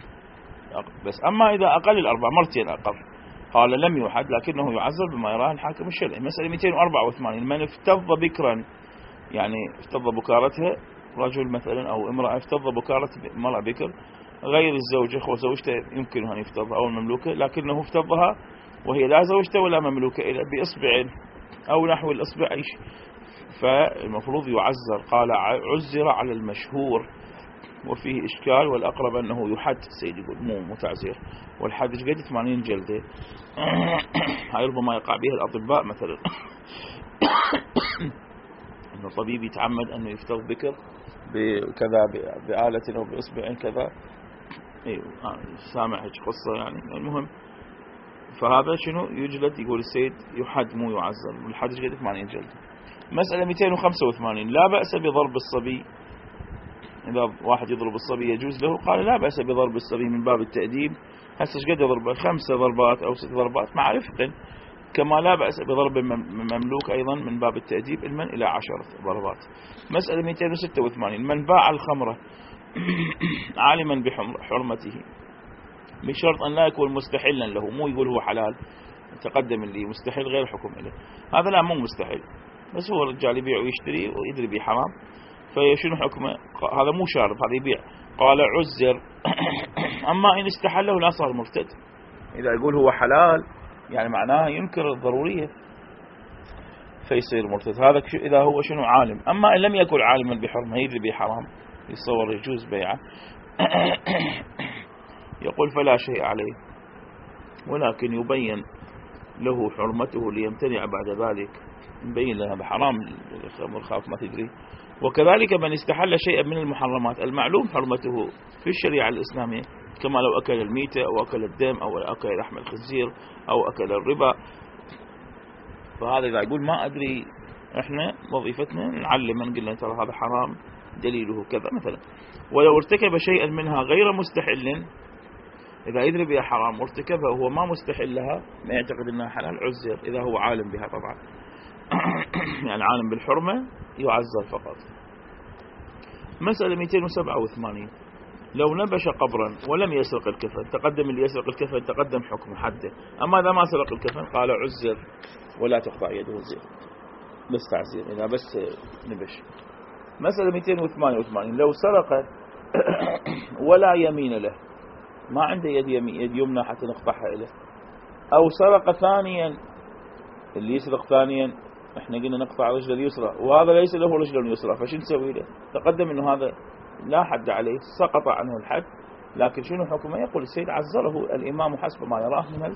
بس أما إذا أقل الأربع مرتين أقر قال لم يحد لكنه يعزر بما يراه الحاكم الشرعي. مسألة 284 من افتض بكرا، يعني افتض بكارتها رجل مثلا أو امرأة افتض بكارة امرأة بكر غير الزوجة وزوجته يمكنها أن يفتضها أو المملوكة، لكنه افتضها وهي لا زوجته ولا مملوكة إلا بإصبع أو نحو الإصبع أي شيء، فالمفروض يعزر. قال عزر على المشهور وفيه إشكال، والأقرب أنه يحد. سيد يقول مو تعزير، والحد قد 80 جلدة. هاي ربما يقع بها الأطباء مثلا أنه طبيب يتعمد أنه يفتض بكر بكذا بآلة أو بإصبع كذا، سامع هيك قصة يعني. المهم فهذا شنو يجلد؟ يقول السيد يحد مو يعزر، والحد قد 80 جلدة. مسألة 285 لا بأس بضرب الصبي، إذا واحد يضرب الصبي يجوز له. قال لا بأس بضرب الصبي من باب التأديب. هسه قد يضربه 5 ضربات أو 6 ضربات مع رفق، كما لا بأس بضرب مملوك أيضا من باب التأديب علما إلى 10 ضربات. مسألة 286 من باع الخمرة عالما بحرمته بشرط أن لا يكون مستحلا له، مو يقول هو حلال تقدم اللي مستحيل غير حكم له، هذا لا مو مستحيل، بس هو الرجال يبيع ويشتري ويدري به حرام، فشنو حكمه؟ هذا مو شارب، هذا يبيع. قال عزر أما إن استحله لا صار مرتد. إذا يقول هو حلال يعني معناه ينكر الضرورية فيصير مرتد. هذا إذا هو شنو عالم. أما إن لم يكن عالما بحرمة يدري بحرام يتصور يجوز بيعه يقول فلا شيء عليه، ولكن يبين له حرمته ليمتنع بعد ذلك، يبين لها بحرام الخمر خاف ما تدري. وكذلك من استحل شيئا من المحرمات المعلوم حرمته في الشريعة الإسلامية، كما لو أكل الميتة أو أكل الدم أو أكل لحم الخنزير أو أكل الربا. فهذا إذا يقول ما أدري، إحنا وظيفتنا نعلم من قلنا ترى هذا حرام دليله كذا مثلا. ولو ارتكب شيئا منها غير مستحل، إذا يدري بها حرام وارتكبها وهو ما مستحل لها ما يعتقد أنها حلال عزر إذا هو عالم بها طبعا يعني عالم بالحرمة يعزر فقط. مسألة 287 لو نبش قبرا ولم يسرق الكفن، تقدم اللي يسرق الكفن تقدم حكم حده، أما إذا ما سرق الكفن قال عزر ولا تقطع يده زين بس تعزير إذا بس نبش. مسألة 288 لو سرق ولا يمين له، ما عنده يد يمنى حتى نقطعها له، أو سرق ثانيا، اللي يسرق ثانيا احنا قلنا نقطع رجل اليسرى وهذا ليس له رجل يسرى، فشو نسوي له؟ تقدم انه هذا لا حد عليه سقط عنه الحد، لكن شنو حكمه؟ يقول السيد عزره الإمام حسب ما يراه من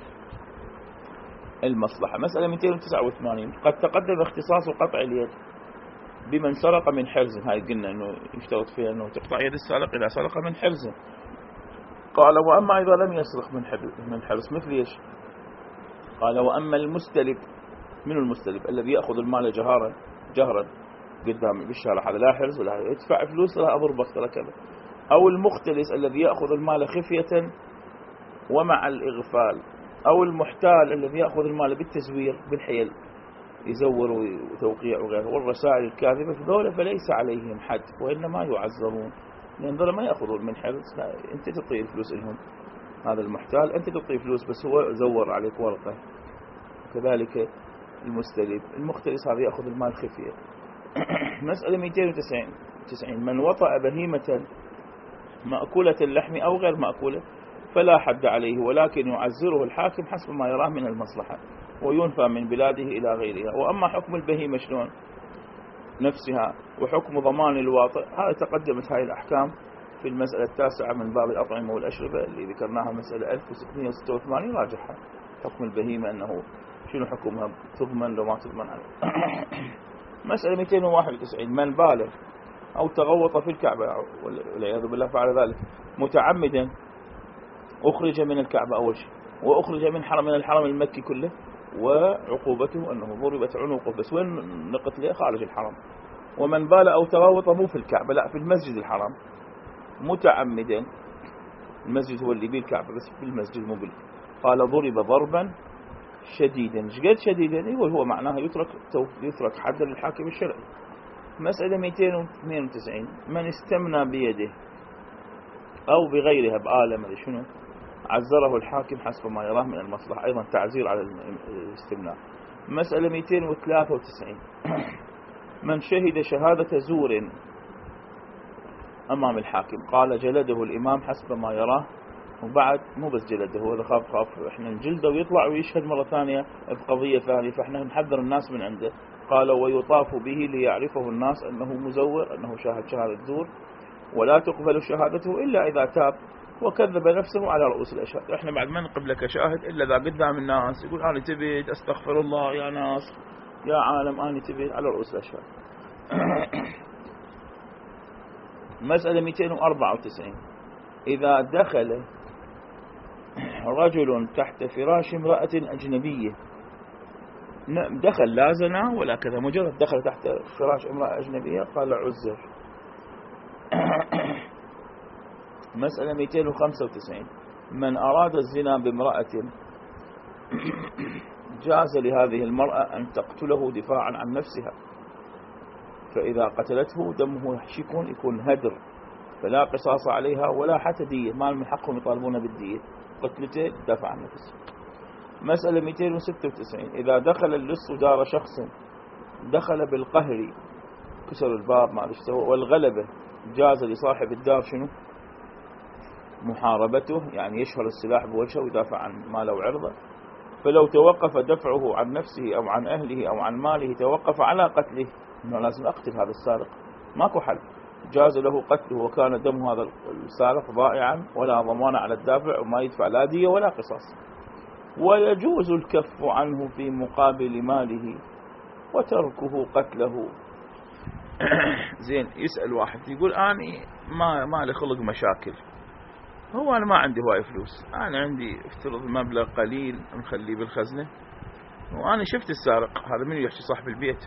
المصلحة. مسألة 289 قد تقدم اختصاص قطع اليد بمن سرق من حرز، هاي قلنا انه يشترط فيها انه تقطع يد السارق اذا سرق من حرز. قال وأما إذا لم يسرق من حرز مثل ايش؟ قال وأما المستلب، من المستلب الذي يأخذ المال جهرا قدام بالشارع، هذا لا حرز ولا يدفع فلوس لا أضربك ترى كذا. أو المختلس الذي يأخذ المال خفية ومع الإغفال، أو المحتال الذي يأخذ المال بالتزوير بالحيل يزور وتوقيع وغيره، والرسائل الكاذبة فذولا فليس عليهم حد وإنما يعزرون، لأن ذولا ما يأخذون من حرز، لا أنت تعطي الفلوس لهم، هذا المحتال أنت تعطي فلوس بس هو زور عليك ورقة. كذلك المستلب المختلس هذا يأخذ المال خفية. مسألة 290 من وطأ بهيمة مأكولة اللحم أو غير مأكولة فلا حد عليه، ولكن يعزره الحاكم حسب ما يراه من المصلحة وينفى من بلاده إلى غيرها. وأما حكم البهيمة شلون نفسها وحكم ضمان الواطئ هذا تقدمت هاي الأحكام في المسألة 9 من باب الأطعمة والأشربة اللي ذكرناها مسألة 1686 راجعها. حكم البهيمة أنه شنو حكمها، تضمن لو ما تضمن عليه. مسألة 291 من بالغ أو تغوط في الكعبة والعياذ بالله فعل ذلك متعمدا أخرج من الكعبة أول شيء، وأخرج من الحرم المكي كله، وعقوبته أنه ضربت عنقه بس وين نقتله خارج الحرم. ومن بال أو تغوط مو في الكعبة لا في المسجد الحرام متعمدا، المسجد هو اللي بالكعبة بس في المسجد مو بالكعبة، قال ضرب ضربا شديدا. شقد شديدا يقول هو معناها يترك حدا للحاكم الشرعي. مسألة 292 من استمنى بيده أو بغيرها بآلة ما شنو عزره الحاكم حسب ما يراه من المصلحة، أيضا تعزير على الاستمناء. مسألة 293 من شهد شهادة زور أمام الحاكم قال جلده الإمام حسب ما يراه، وبعد مو بس جلده هو خاف احنا نجلده ويطلع ويشهد مرة ثانية بقضية ثانية، فاحنا نحذر الناس من عنده. قال ويطاف به ليعرفه الناس أنه مزور أنه شاهد شهادة زور، ولا تقبل شهادته إلا إذا تاب وكذب نفسه على رؤوس الأشهاد. احنا بعد ما نقبل لك شاهد إلا إذا قدام الناس يقول أنا تبيت أستغفر الله يا ناس يا عالم أنا تبيت على رؤوس الأشهاد. مسألة 294 إذا دخل رجل تحت فراش امرأة أجنبية، دخل لا زنا ولا كذا، مجرد دخل تحت فراش امرأة أجنبية قال عزر. مسألة 295 من أراد الزنا بامرأة جاز لهذه المرأة أن تقتله دفاعا عن نفسها، فإذا قتلته دمه يكون هدر فلا قصاص عليها ولا حتى دية، ما من حقهم يطالبون بالدية، قتلته دفع عن نفسه. مسألة 296 إذا دخل اللص دار شخص دخل بالقهر كسر الباب ما اشتوى والغلبة جاز لصاحب الدار شنو محاربته، يعني يشهر السلاح بوجهه ويدافع عن ماله وعرضه. فلو توقف دفعه عن نفسه أو عن أهله أو عن ماله توقف على قتله، إنه لازم أقتل هذا السارق، ماكو حل، جاز له قتله وكان دم هذا السارق ضائعا ولا ضمان على الدافع وما يدفع لا دية ولا قصاص. ويجوز الكف عنه في مقابل ماله وتركه قتله. زين، يسأل واحد يقول أنا ما لي خلق مشاكل، هو أنا ما عندي هواي فلوس، أنا عندي افترض مبلغ قليل نخليه بالخزنة، وأنا شفت السارق هذا من يحكي صاحب البيت،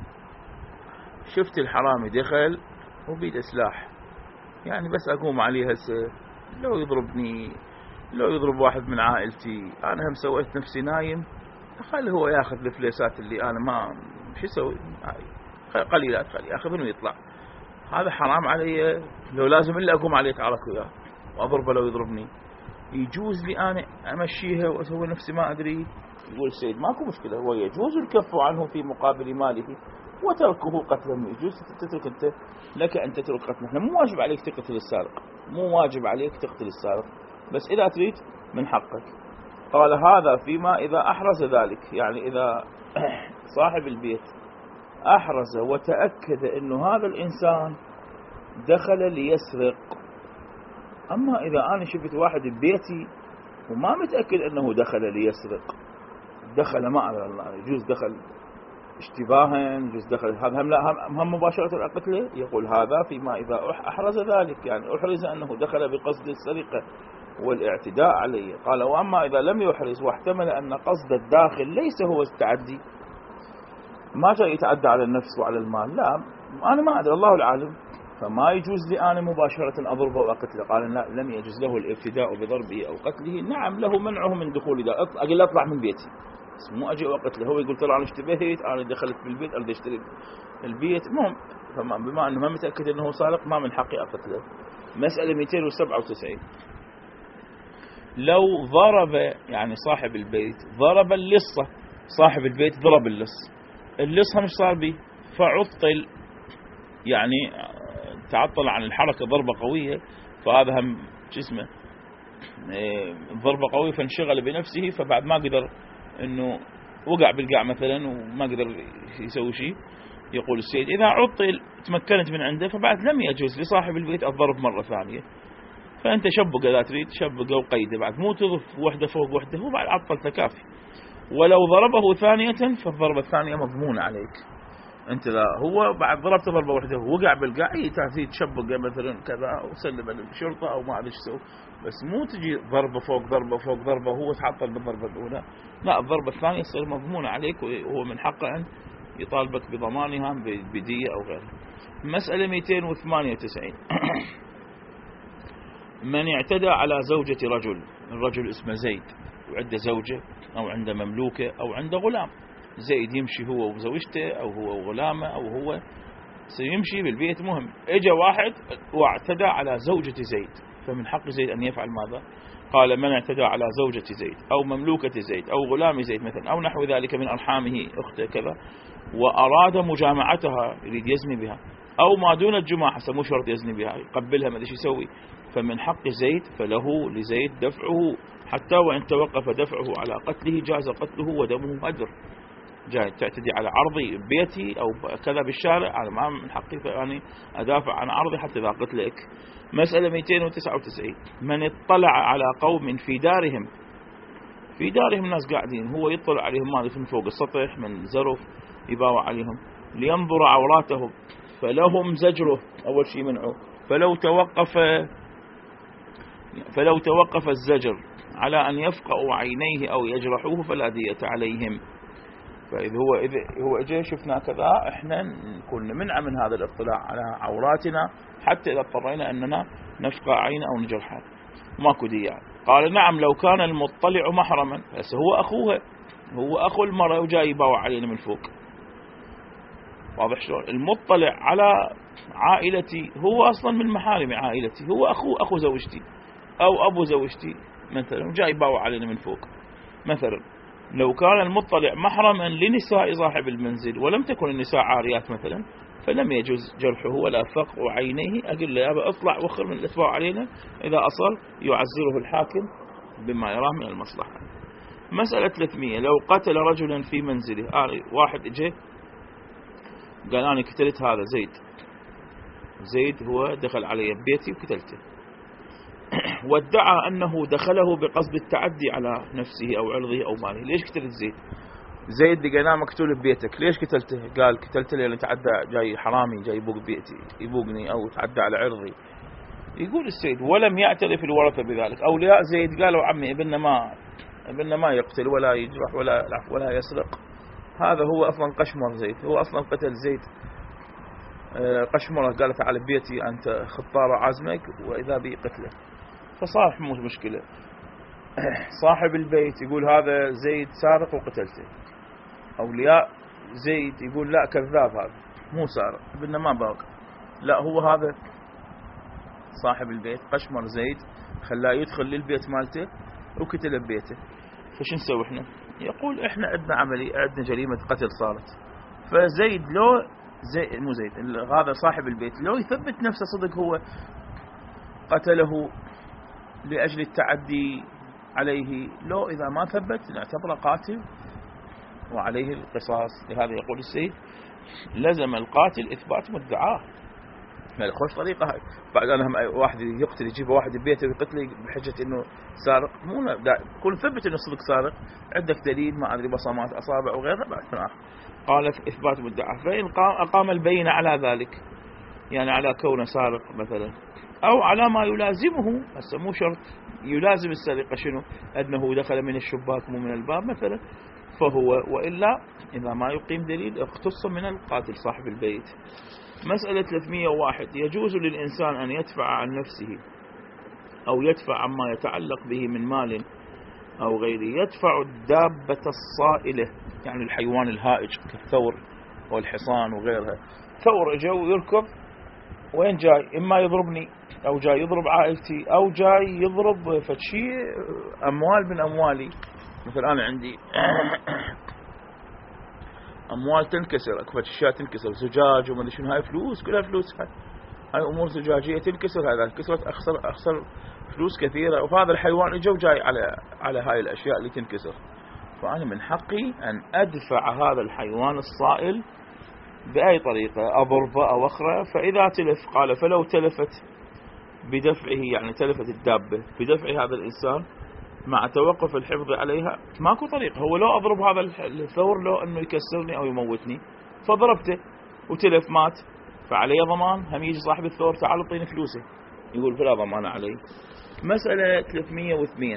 شفت الحرامي دخل وبيد سلاح، يعني بس أقوم عليه هسه لو يضربني، لو يضرب واحد من عائلتي، أنا هم سويت نفسي نايم، خلي هو ياخذ الفليسات اللي أنا ما شو اسوي، قليلات خلي ياخذ ويطلع، هذا حرام علي، لو لازم إلا أقوم عليه أتعارك وياه وأضربه لو يضربني، يجوز لي أنا أمشيها وأسوي نفسي ما أدري؟ يقول السيد ماكو مشكلة، هو يجوز الكف عنه في مقابل ماله وتركه قتله. يجوز تترك أنت، لك أن تترك قتله، احنا مو واجب عليك تقتل السارق، مو واجب عليك تقتل السارق، بس إذا تريد من حقك. قال هذا فيما إذا أحرز ذلك، يعني إذا صاحب البيت أحرز وتأكد أنه هذا الإنسان دخل ليسرق. أما إذا أنا شفت واحد ببيتي وما متأكد أنه دخل ليسرق، دخل ما يجوز دخل اشتباها، يجوز دخل هذا هم مباشرة القتل، يقول هذا فيما إذا أحرز ذلك، يعني أحرز أنه دخل بقصد السرقة والاعتداء عليه. قال وأما إذا لم يحرز واحتمل أن قصد الداخل ليس هو التعدي، ما جاء يتعدى على النفس وعلى المال، لا أنا ما أدري الله العالم، فما يجوز لي أنا مباشرة أضربه وأقتله. قال لا، لم يجوز له الابتداء بضربه أو قتله، نعم له منعه من دخول أقل أطلع من بيتي، بس مو أجي وأقتله. هو يقول ترى أنا اشتبهت، أنا دخلت بالبيت أريد أشتري البيت، مهم، بما أنه ما متأكد أنه سارق ما من حقي أقتله. مسألة 297، لو ضرب يعني صاحب البيت ضرب اللصة، صاحب البيت ضرب اللص مش صار به فعطل، يعني تعطل عن الحركة ضربة قوية، فهذا هم جسمه ضربة قوية فانشغل بنفسه، فبعد ما قدر انه وقع بالقاع مثلا وما قدر يسوي شيء. يقول السيد إذا عطل تمكنت من عنده فبعد لم يجوز لصاحب البيت الضرب مرة ثانية، فأنت شبقه إذا تريد شبقه وقيده، بعد مو تضف وحدة فوق وحدة، هو بعد عطل تكافي. ولو ضربه ثانية فالضربة الثانية مضمونة عليك، أنت لا هو بعد ضربت ضربة واحدة وقع بالقاع تأتي تشبقه مثلا كذا وسلم للشرطة أو ما أدري شو، بس مو تجي ضربة فوق ضربة فوق ضربة وهو تعطل بالضربة الأولى، لا الضربة الثانية تصير مضمونة عليك، وهو من حقه أن يطالبك بضمانها بدية أو غيره. مسألة 298 من اعتدى على زوجة رجل، الرجل اسمه زيد وعنده زوجة أو عنده مملوكة أو عنده غلام، زيد يمشي هو وزوجته أو هو وغلامه أو هو سيمشي بالبيت، مهم اجى واحد واعتدى على زوجة زيد، فمن حق زيد أن يفعل ماذا؟ قال من اعتدى على زوجة زيد أو مملوكة زيد أو غلام زيد مثلا أو نحو ذلك من أرحامه أخته كذا، وأراد مجامعتها يريد يزني بها، أو ما دون الجماع حسب مو شرط يزني بها يقبلها ما ادري شو يسوي، فمن حق زيد فله لزيد دفعه، حتى وإن توقف دفعه على قتله جاز قتله ودمه هدر. جاي تعتدي على عرضي بيتي أو كذا بالشارع، على ما من حقي فأني أدافع عن عرضي حتى إذا قتلك. مسألة 299 من اطلع على قوم في دارهم ناس قاعدين، هو يطلع عليهم ما من فوق السطح من زرف يباوع عليهم لينظر عوراتهم، فلهم زجره، أول شيء منعه، فلو توقف الزجر على أن يفقأوا عينيه أو يجرحوه فلا دية عليهم. فإذا هو إجا شفنا كذا احنا نكون نمنع من هذا الاطلاع على عوراتنا حتى إذا اضطرينا أننا نفقع عينه أو نجرحه ماكو دية. قال نعم لو كان المطلع محرما، بس هو أخوها، هو أخو المرأة وجاي يباوع علينا من فوق، واضح شلون؟ المطلع على عائلتي هو أصلا من محارم عائلتي، هو أخو زوجتي أو أبو زوجتي مثلا، وجاي يباوع علينا من فوق مثلا، لو كان المطلع محرما لنساء صاحب المنزل ولم تكن النساء عاريات مثلا فلم يجوز جرحه ولا فقع عينيه. أقول له يا أبا اطلع وخر من الأتباع علينا، إذا أصل يعزره الحاكم بما يراه من المصلحة. مسألة 300 لو قتل رجلا في منزله، واحد اجى قال أنا قتلت هذا زيد هو دخل علي ببيتي وقتلته، وادعى أنه دخله بقصد التعدي على نفسه أو عرضه أو ماله. ليش قتلت زيد لقيناه مقتول ببيتك، ليش قتلته؟ قال قتلته لأنه تعدى، جاي حرامي جاي يبوق بيتي يبوقني أو تعدى على عرضي. يقول السيد ولم يعترف الورثة بذلك. أولياء زيد قالوا عمي ابننا ما يقتل ولا يجرح ولا يسرق، هذا هو أصلا قشمر زيد، هو أصلا قتل زيد. قشمره قال تعال ببيتي أنت خطار عزمك وإذا بي قتله، فصار مشكلة. صاحب البيت يقول هذا زيد سارق وقتلته، أولياء زيد يقول لا كذاب هذا مو سارق ابننا ما باق، لا هو هذا صاحب البيت قشمر زيد خلاه يدخل للبيت مالته وقتل ببيته. فش نسوي احنا؟ يقول احنا عندنا جريمة قتل صارت، فزيد لو مو زيد هذا صاحب البيت لو يثبت نفسه صدق هو قتله لأجل التعدي عليه، لو إذا ما ثبت نعتبره قاتل وعليه القصاص. لهذا يقول السيد لزم القاتل إثبات مدعاه. ما خوش طريقة هاي، بعد أنا واحد يقتل يجيب واحد ببيته ويقتله بحجة إنه سارق، مو كل ثبت إنه صدق سارق عندك دليل ما أدري بصمات أصابع وغيرها بعد قال إثبات مدعاه. فإن أقام البينة على ذلك، يعني على كونه سارق مثلا أو على ما يلازمه، هسه مو شرط يلازم السرقة شنو أنه دخل من الشباك مو من الباب مثلا، فهو وإلا إذا ما يقيم دليل اقتص من القاتل صاحب البيت. مسألة 301 يجوز للإنسان أن يدفع عن نفسه أو يدفع عما يتعلق به من مال أو غيره. يدفع الدابة الصائلة يعني الحيوان الهائج كالثور والحصان وغيرها. ثور اجا ويركض وين جاي، إما يضربني أو جاي يضرب عائلتي أو جاي يضرب فتشي أموال من أموالي. مثل أنا عندي أموال تنكسر، أكفت أشياء تنكسر، زجاج وما شنو، هاي فلوس كلها فلوس، هاي أمور زجاجية تنكسر، هذا كسرت أخسر فلوس كثيرة، وهذا الحيوان اجا وجاي على هاي الأشياء اللي تنكسر، فأنا من حقي أن أدفع هذا الحيوان الصائل بأي طريقة، أضربه أو أخره. فإذا تلف قال فلو تلفت بدفعه، يعني تلفت الدابة بدفع هذا الإنسان مع توقف الحفظ عليها، ماكو طريقة. هو لو أضرب هذا الثور لو أنه يكسرني أو يموتني فضربته وتلف مات، فعليه ضمان. هم يجي صاحب الثور تعال اعطيني فلوسه، يقول فلا ضمان علي. مسألة 302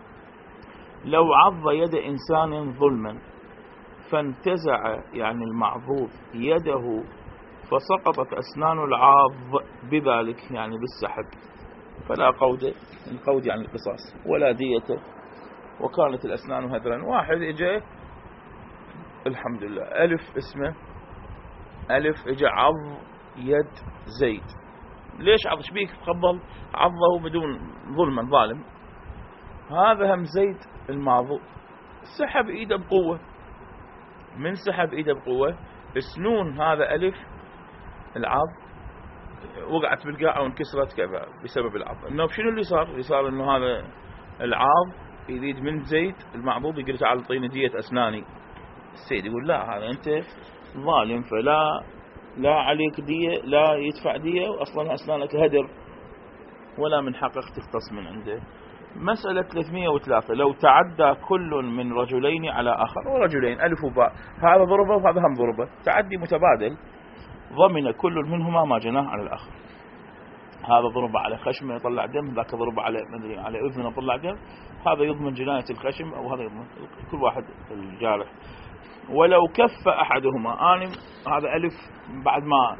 لو عض يد إنسان ظلما فانتزع يعني المعضوض يده فسقطت أسنان العاض بذلك يعني بالسحب، فلا قود، القود يعني القصاص، ولا دية، وكانت الأسنان هدرا. واحد اجى الحمد لله ألف اسمه ألف اجى عض يد زيد، ليش عض شبيك فضل عضه بدون ظلما ظالم، هذا هم زيد المعضوض سحب ايده بقوة، من سحب ايده بقوة سنون هذا ألف العض وقعت بالقاع وانكسرت كذا بسبب العض. انه شنو اللي صار؟ اللي صار انه هذا العاض يريد من زيد المعضوض يقول تعال اعطيني دية اسناني. السيد يقول لا هذا انت ظالم لا عليك دية، لا يدفع دية، واصلا اسنانك هدر ولا من حقك تختص من عنده. مسألة 303 لو تعدى كل من رجلين على آخر، ورجلين ألف وباء، هذا ضربه وهذا هم ضربه، تعدي متبادل، ضمن كل منهما ما جناه على الآخر. هذا ضرب على خشمه يطلع دم، ذاك ضرب على على أذنه يطلع دم، هذا يضمن جناية الخشم أو هذا يضمن كل واحد الجارح. ولو كف أحدهما، أنا هذا ألف بعد ما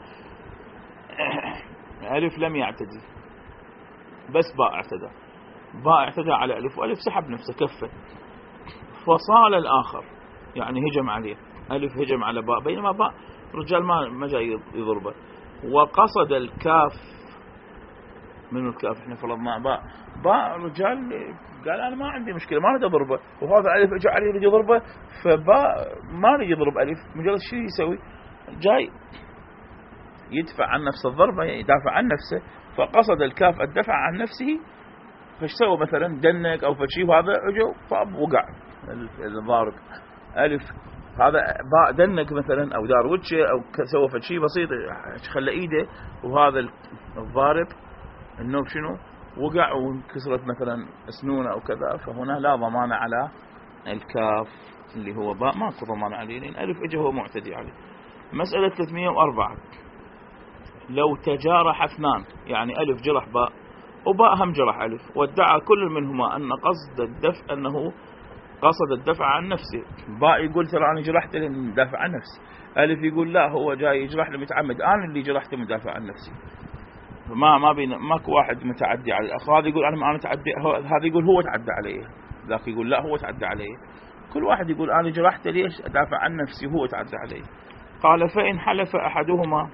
ألف لم يعتدي بس باء اعتدى، باء اعتدى على ألف وألف سحب نفسه كفه، فصال الآخر يعني هجم عليه، ألف هجم على باء بينما باء رجال ما جاي يضربه، وقصد الكاف منو الكاف احنا فرضنا باء رجال قال انا ما عندي مشكله ما اريد اضربه، وهذا الف اجى عليه يريد يضربه، فباء ما اريد يضرب الف، مجرد شو يسوي؟ جاي يدفع عن نفسه الضربه، يدافع عن نفسه، فقصد الكاف الدفع عن نفسه، فايش سوى مثلا؟ دنك او فشي، وهذا اجى طاب وقع الضارب الف، هذا باء دنك مثلا او دار وجهه او سوى فشي بسيط خلى ايده، وهذا الضارب النوب شنو؟ وقع وانكسرت مثلا اسنونه او كذا، فهنا لا ضمان على الكاف اللي هو باء، ماكو ضمان عليه لان الف اجى هو معتدي عليه. مسألة 304 لو تجارح اثنان، يعني الف جرح باء وباء هم جرح الف، وادعى كل منهما ان قصد الدفع انه قصد الدفع عن نفسه، باء يقول ترى انا جرحت لأني مدافع عن نفسي، الف يقول لا هو جاي يجرح متعمد، انا اللي جرحت مدافع عن نفسي، فما بين ماكو واحد متعدي على الاخر، هذا يقول انا تعدي، هذا يقول هو تعدى عليه، ذاك يقول لا هو تعدى عليه، كل واحد يقول انا جرحت ليش؟ ادافع عن نفسي، هو تعدى عليه. قال فإن حلف أحدهما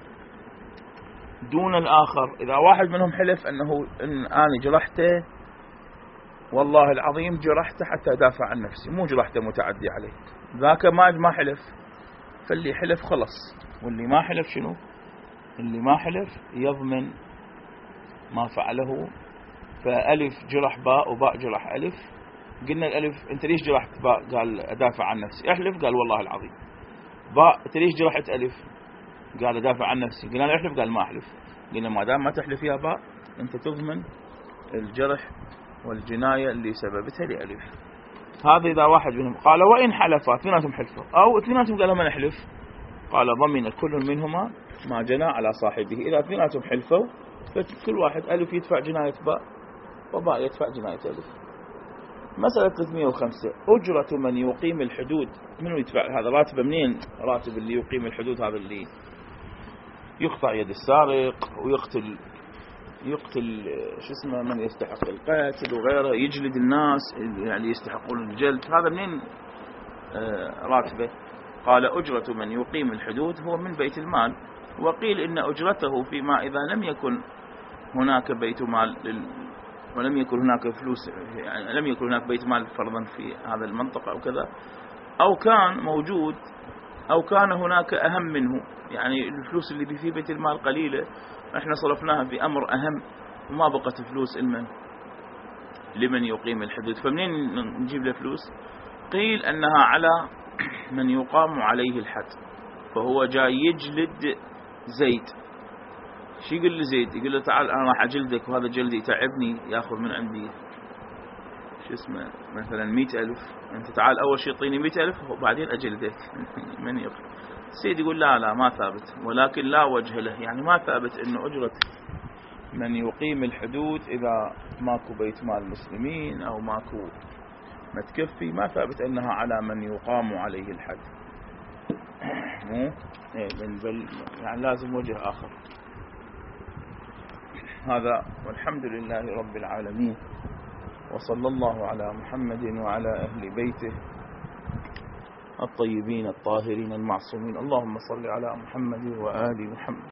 دون الآخر، إذا واحد منهم حلف أنه إن أنا جرحته والله العظيم جرحته حتى أدافع عن نفسي، مو جرحته متعدي عليه، ذاك ما حلف، فاللي حلف خلص، واللي ما حلف شنو؟ اللي ما حلف يضمن ما فعله. فألف جرح باء وباء جرح ألف، قلنا الألف أنت ليش جرحت باء؟ قال أدافع عن نفسي، احلف، قال والله العظيم. باء أنت ليش جرحت ألف؟ قال أدافع عن نفسي، قلنا له احلف، قال ما أحلف، قلنا ما دام ما تحلف يا باء أنت تضمن الجرح والجناية اللي سببتها لألف. هذا إذا واحد منهم. قال وإن حلفا، اثنيناتهم حلفوا، أو اثنيناتهم قالوا ما نحلف، قال ضمن كل منهما ما جنى على صاحبه. إذا اثنيناتهم حلفوا فكل واحد ألف يدفع جناية باء وباء يدفع جناية ألف. مسألة 305 أجرة من يقيم الحدود، منو يدفع هذا؟ راتب منين؟ راتب اللي يقيم الحدود، هذا اللي يقطع يد السارق ويقتل شو اسمه من يستحق القتل وغيره، يجلد الناس يعني يستحقون الجلد، هذا منين راتبه؟ قال أجرة من يقيم الحدود هو من بيت المال، وقيل إن أجرته فيما إذا لم يكن هناك بيت مال ولم يكن هناك فلوس، يعني لم يكن هناك بيت مال فرضا في هذا المنطقة أو كذا، أو كان موجود أو كان هناك أهم منه، يعني الفلوس اللي في بيت المال قليلة احنا صرفناها في أمر أهم وما بقت فلوس لمن يقيم الحدود، فمنين نجيب له فلوس؟ قيل أنها على من يقام عليه الحد، فهو جاي يجلد زيد، شو يقول لزيد؟ يقول له تعال أنا راح أجلدك وهذا جلدي تعبني، يأخذ من عندي شو اسمه مثلا 100,000، أنت تعال أول شيء يعطيني 100,000 وبعدين أجلدك. من يقول؟ السيد يقول لا ما ثابت، ولكن لا وجه له، يعني ما ثابت إنه أجرة من يقيم الحدود إذا ماكو بيت مال المسلمين أو ماكو متكفي، ما ثابت أنها على من يقام عليه الحد، مو بل يعني لازم وجه آخر. هذا والحمد لله رب العالمين، وصلى الله على محمد وعلى أهل بيته الطيبين الطاهرين المعصومين. اللهم صل على محمد وآل محمد.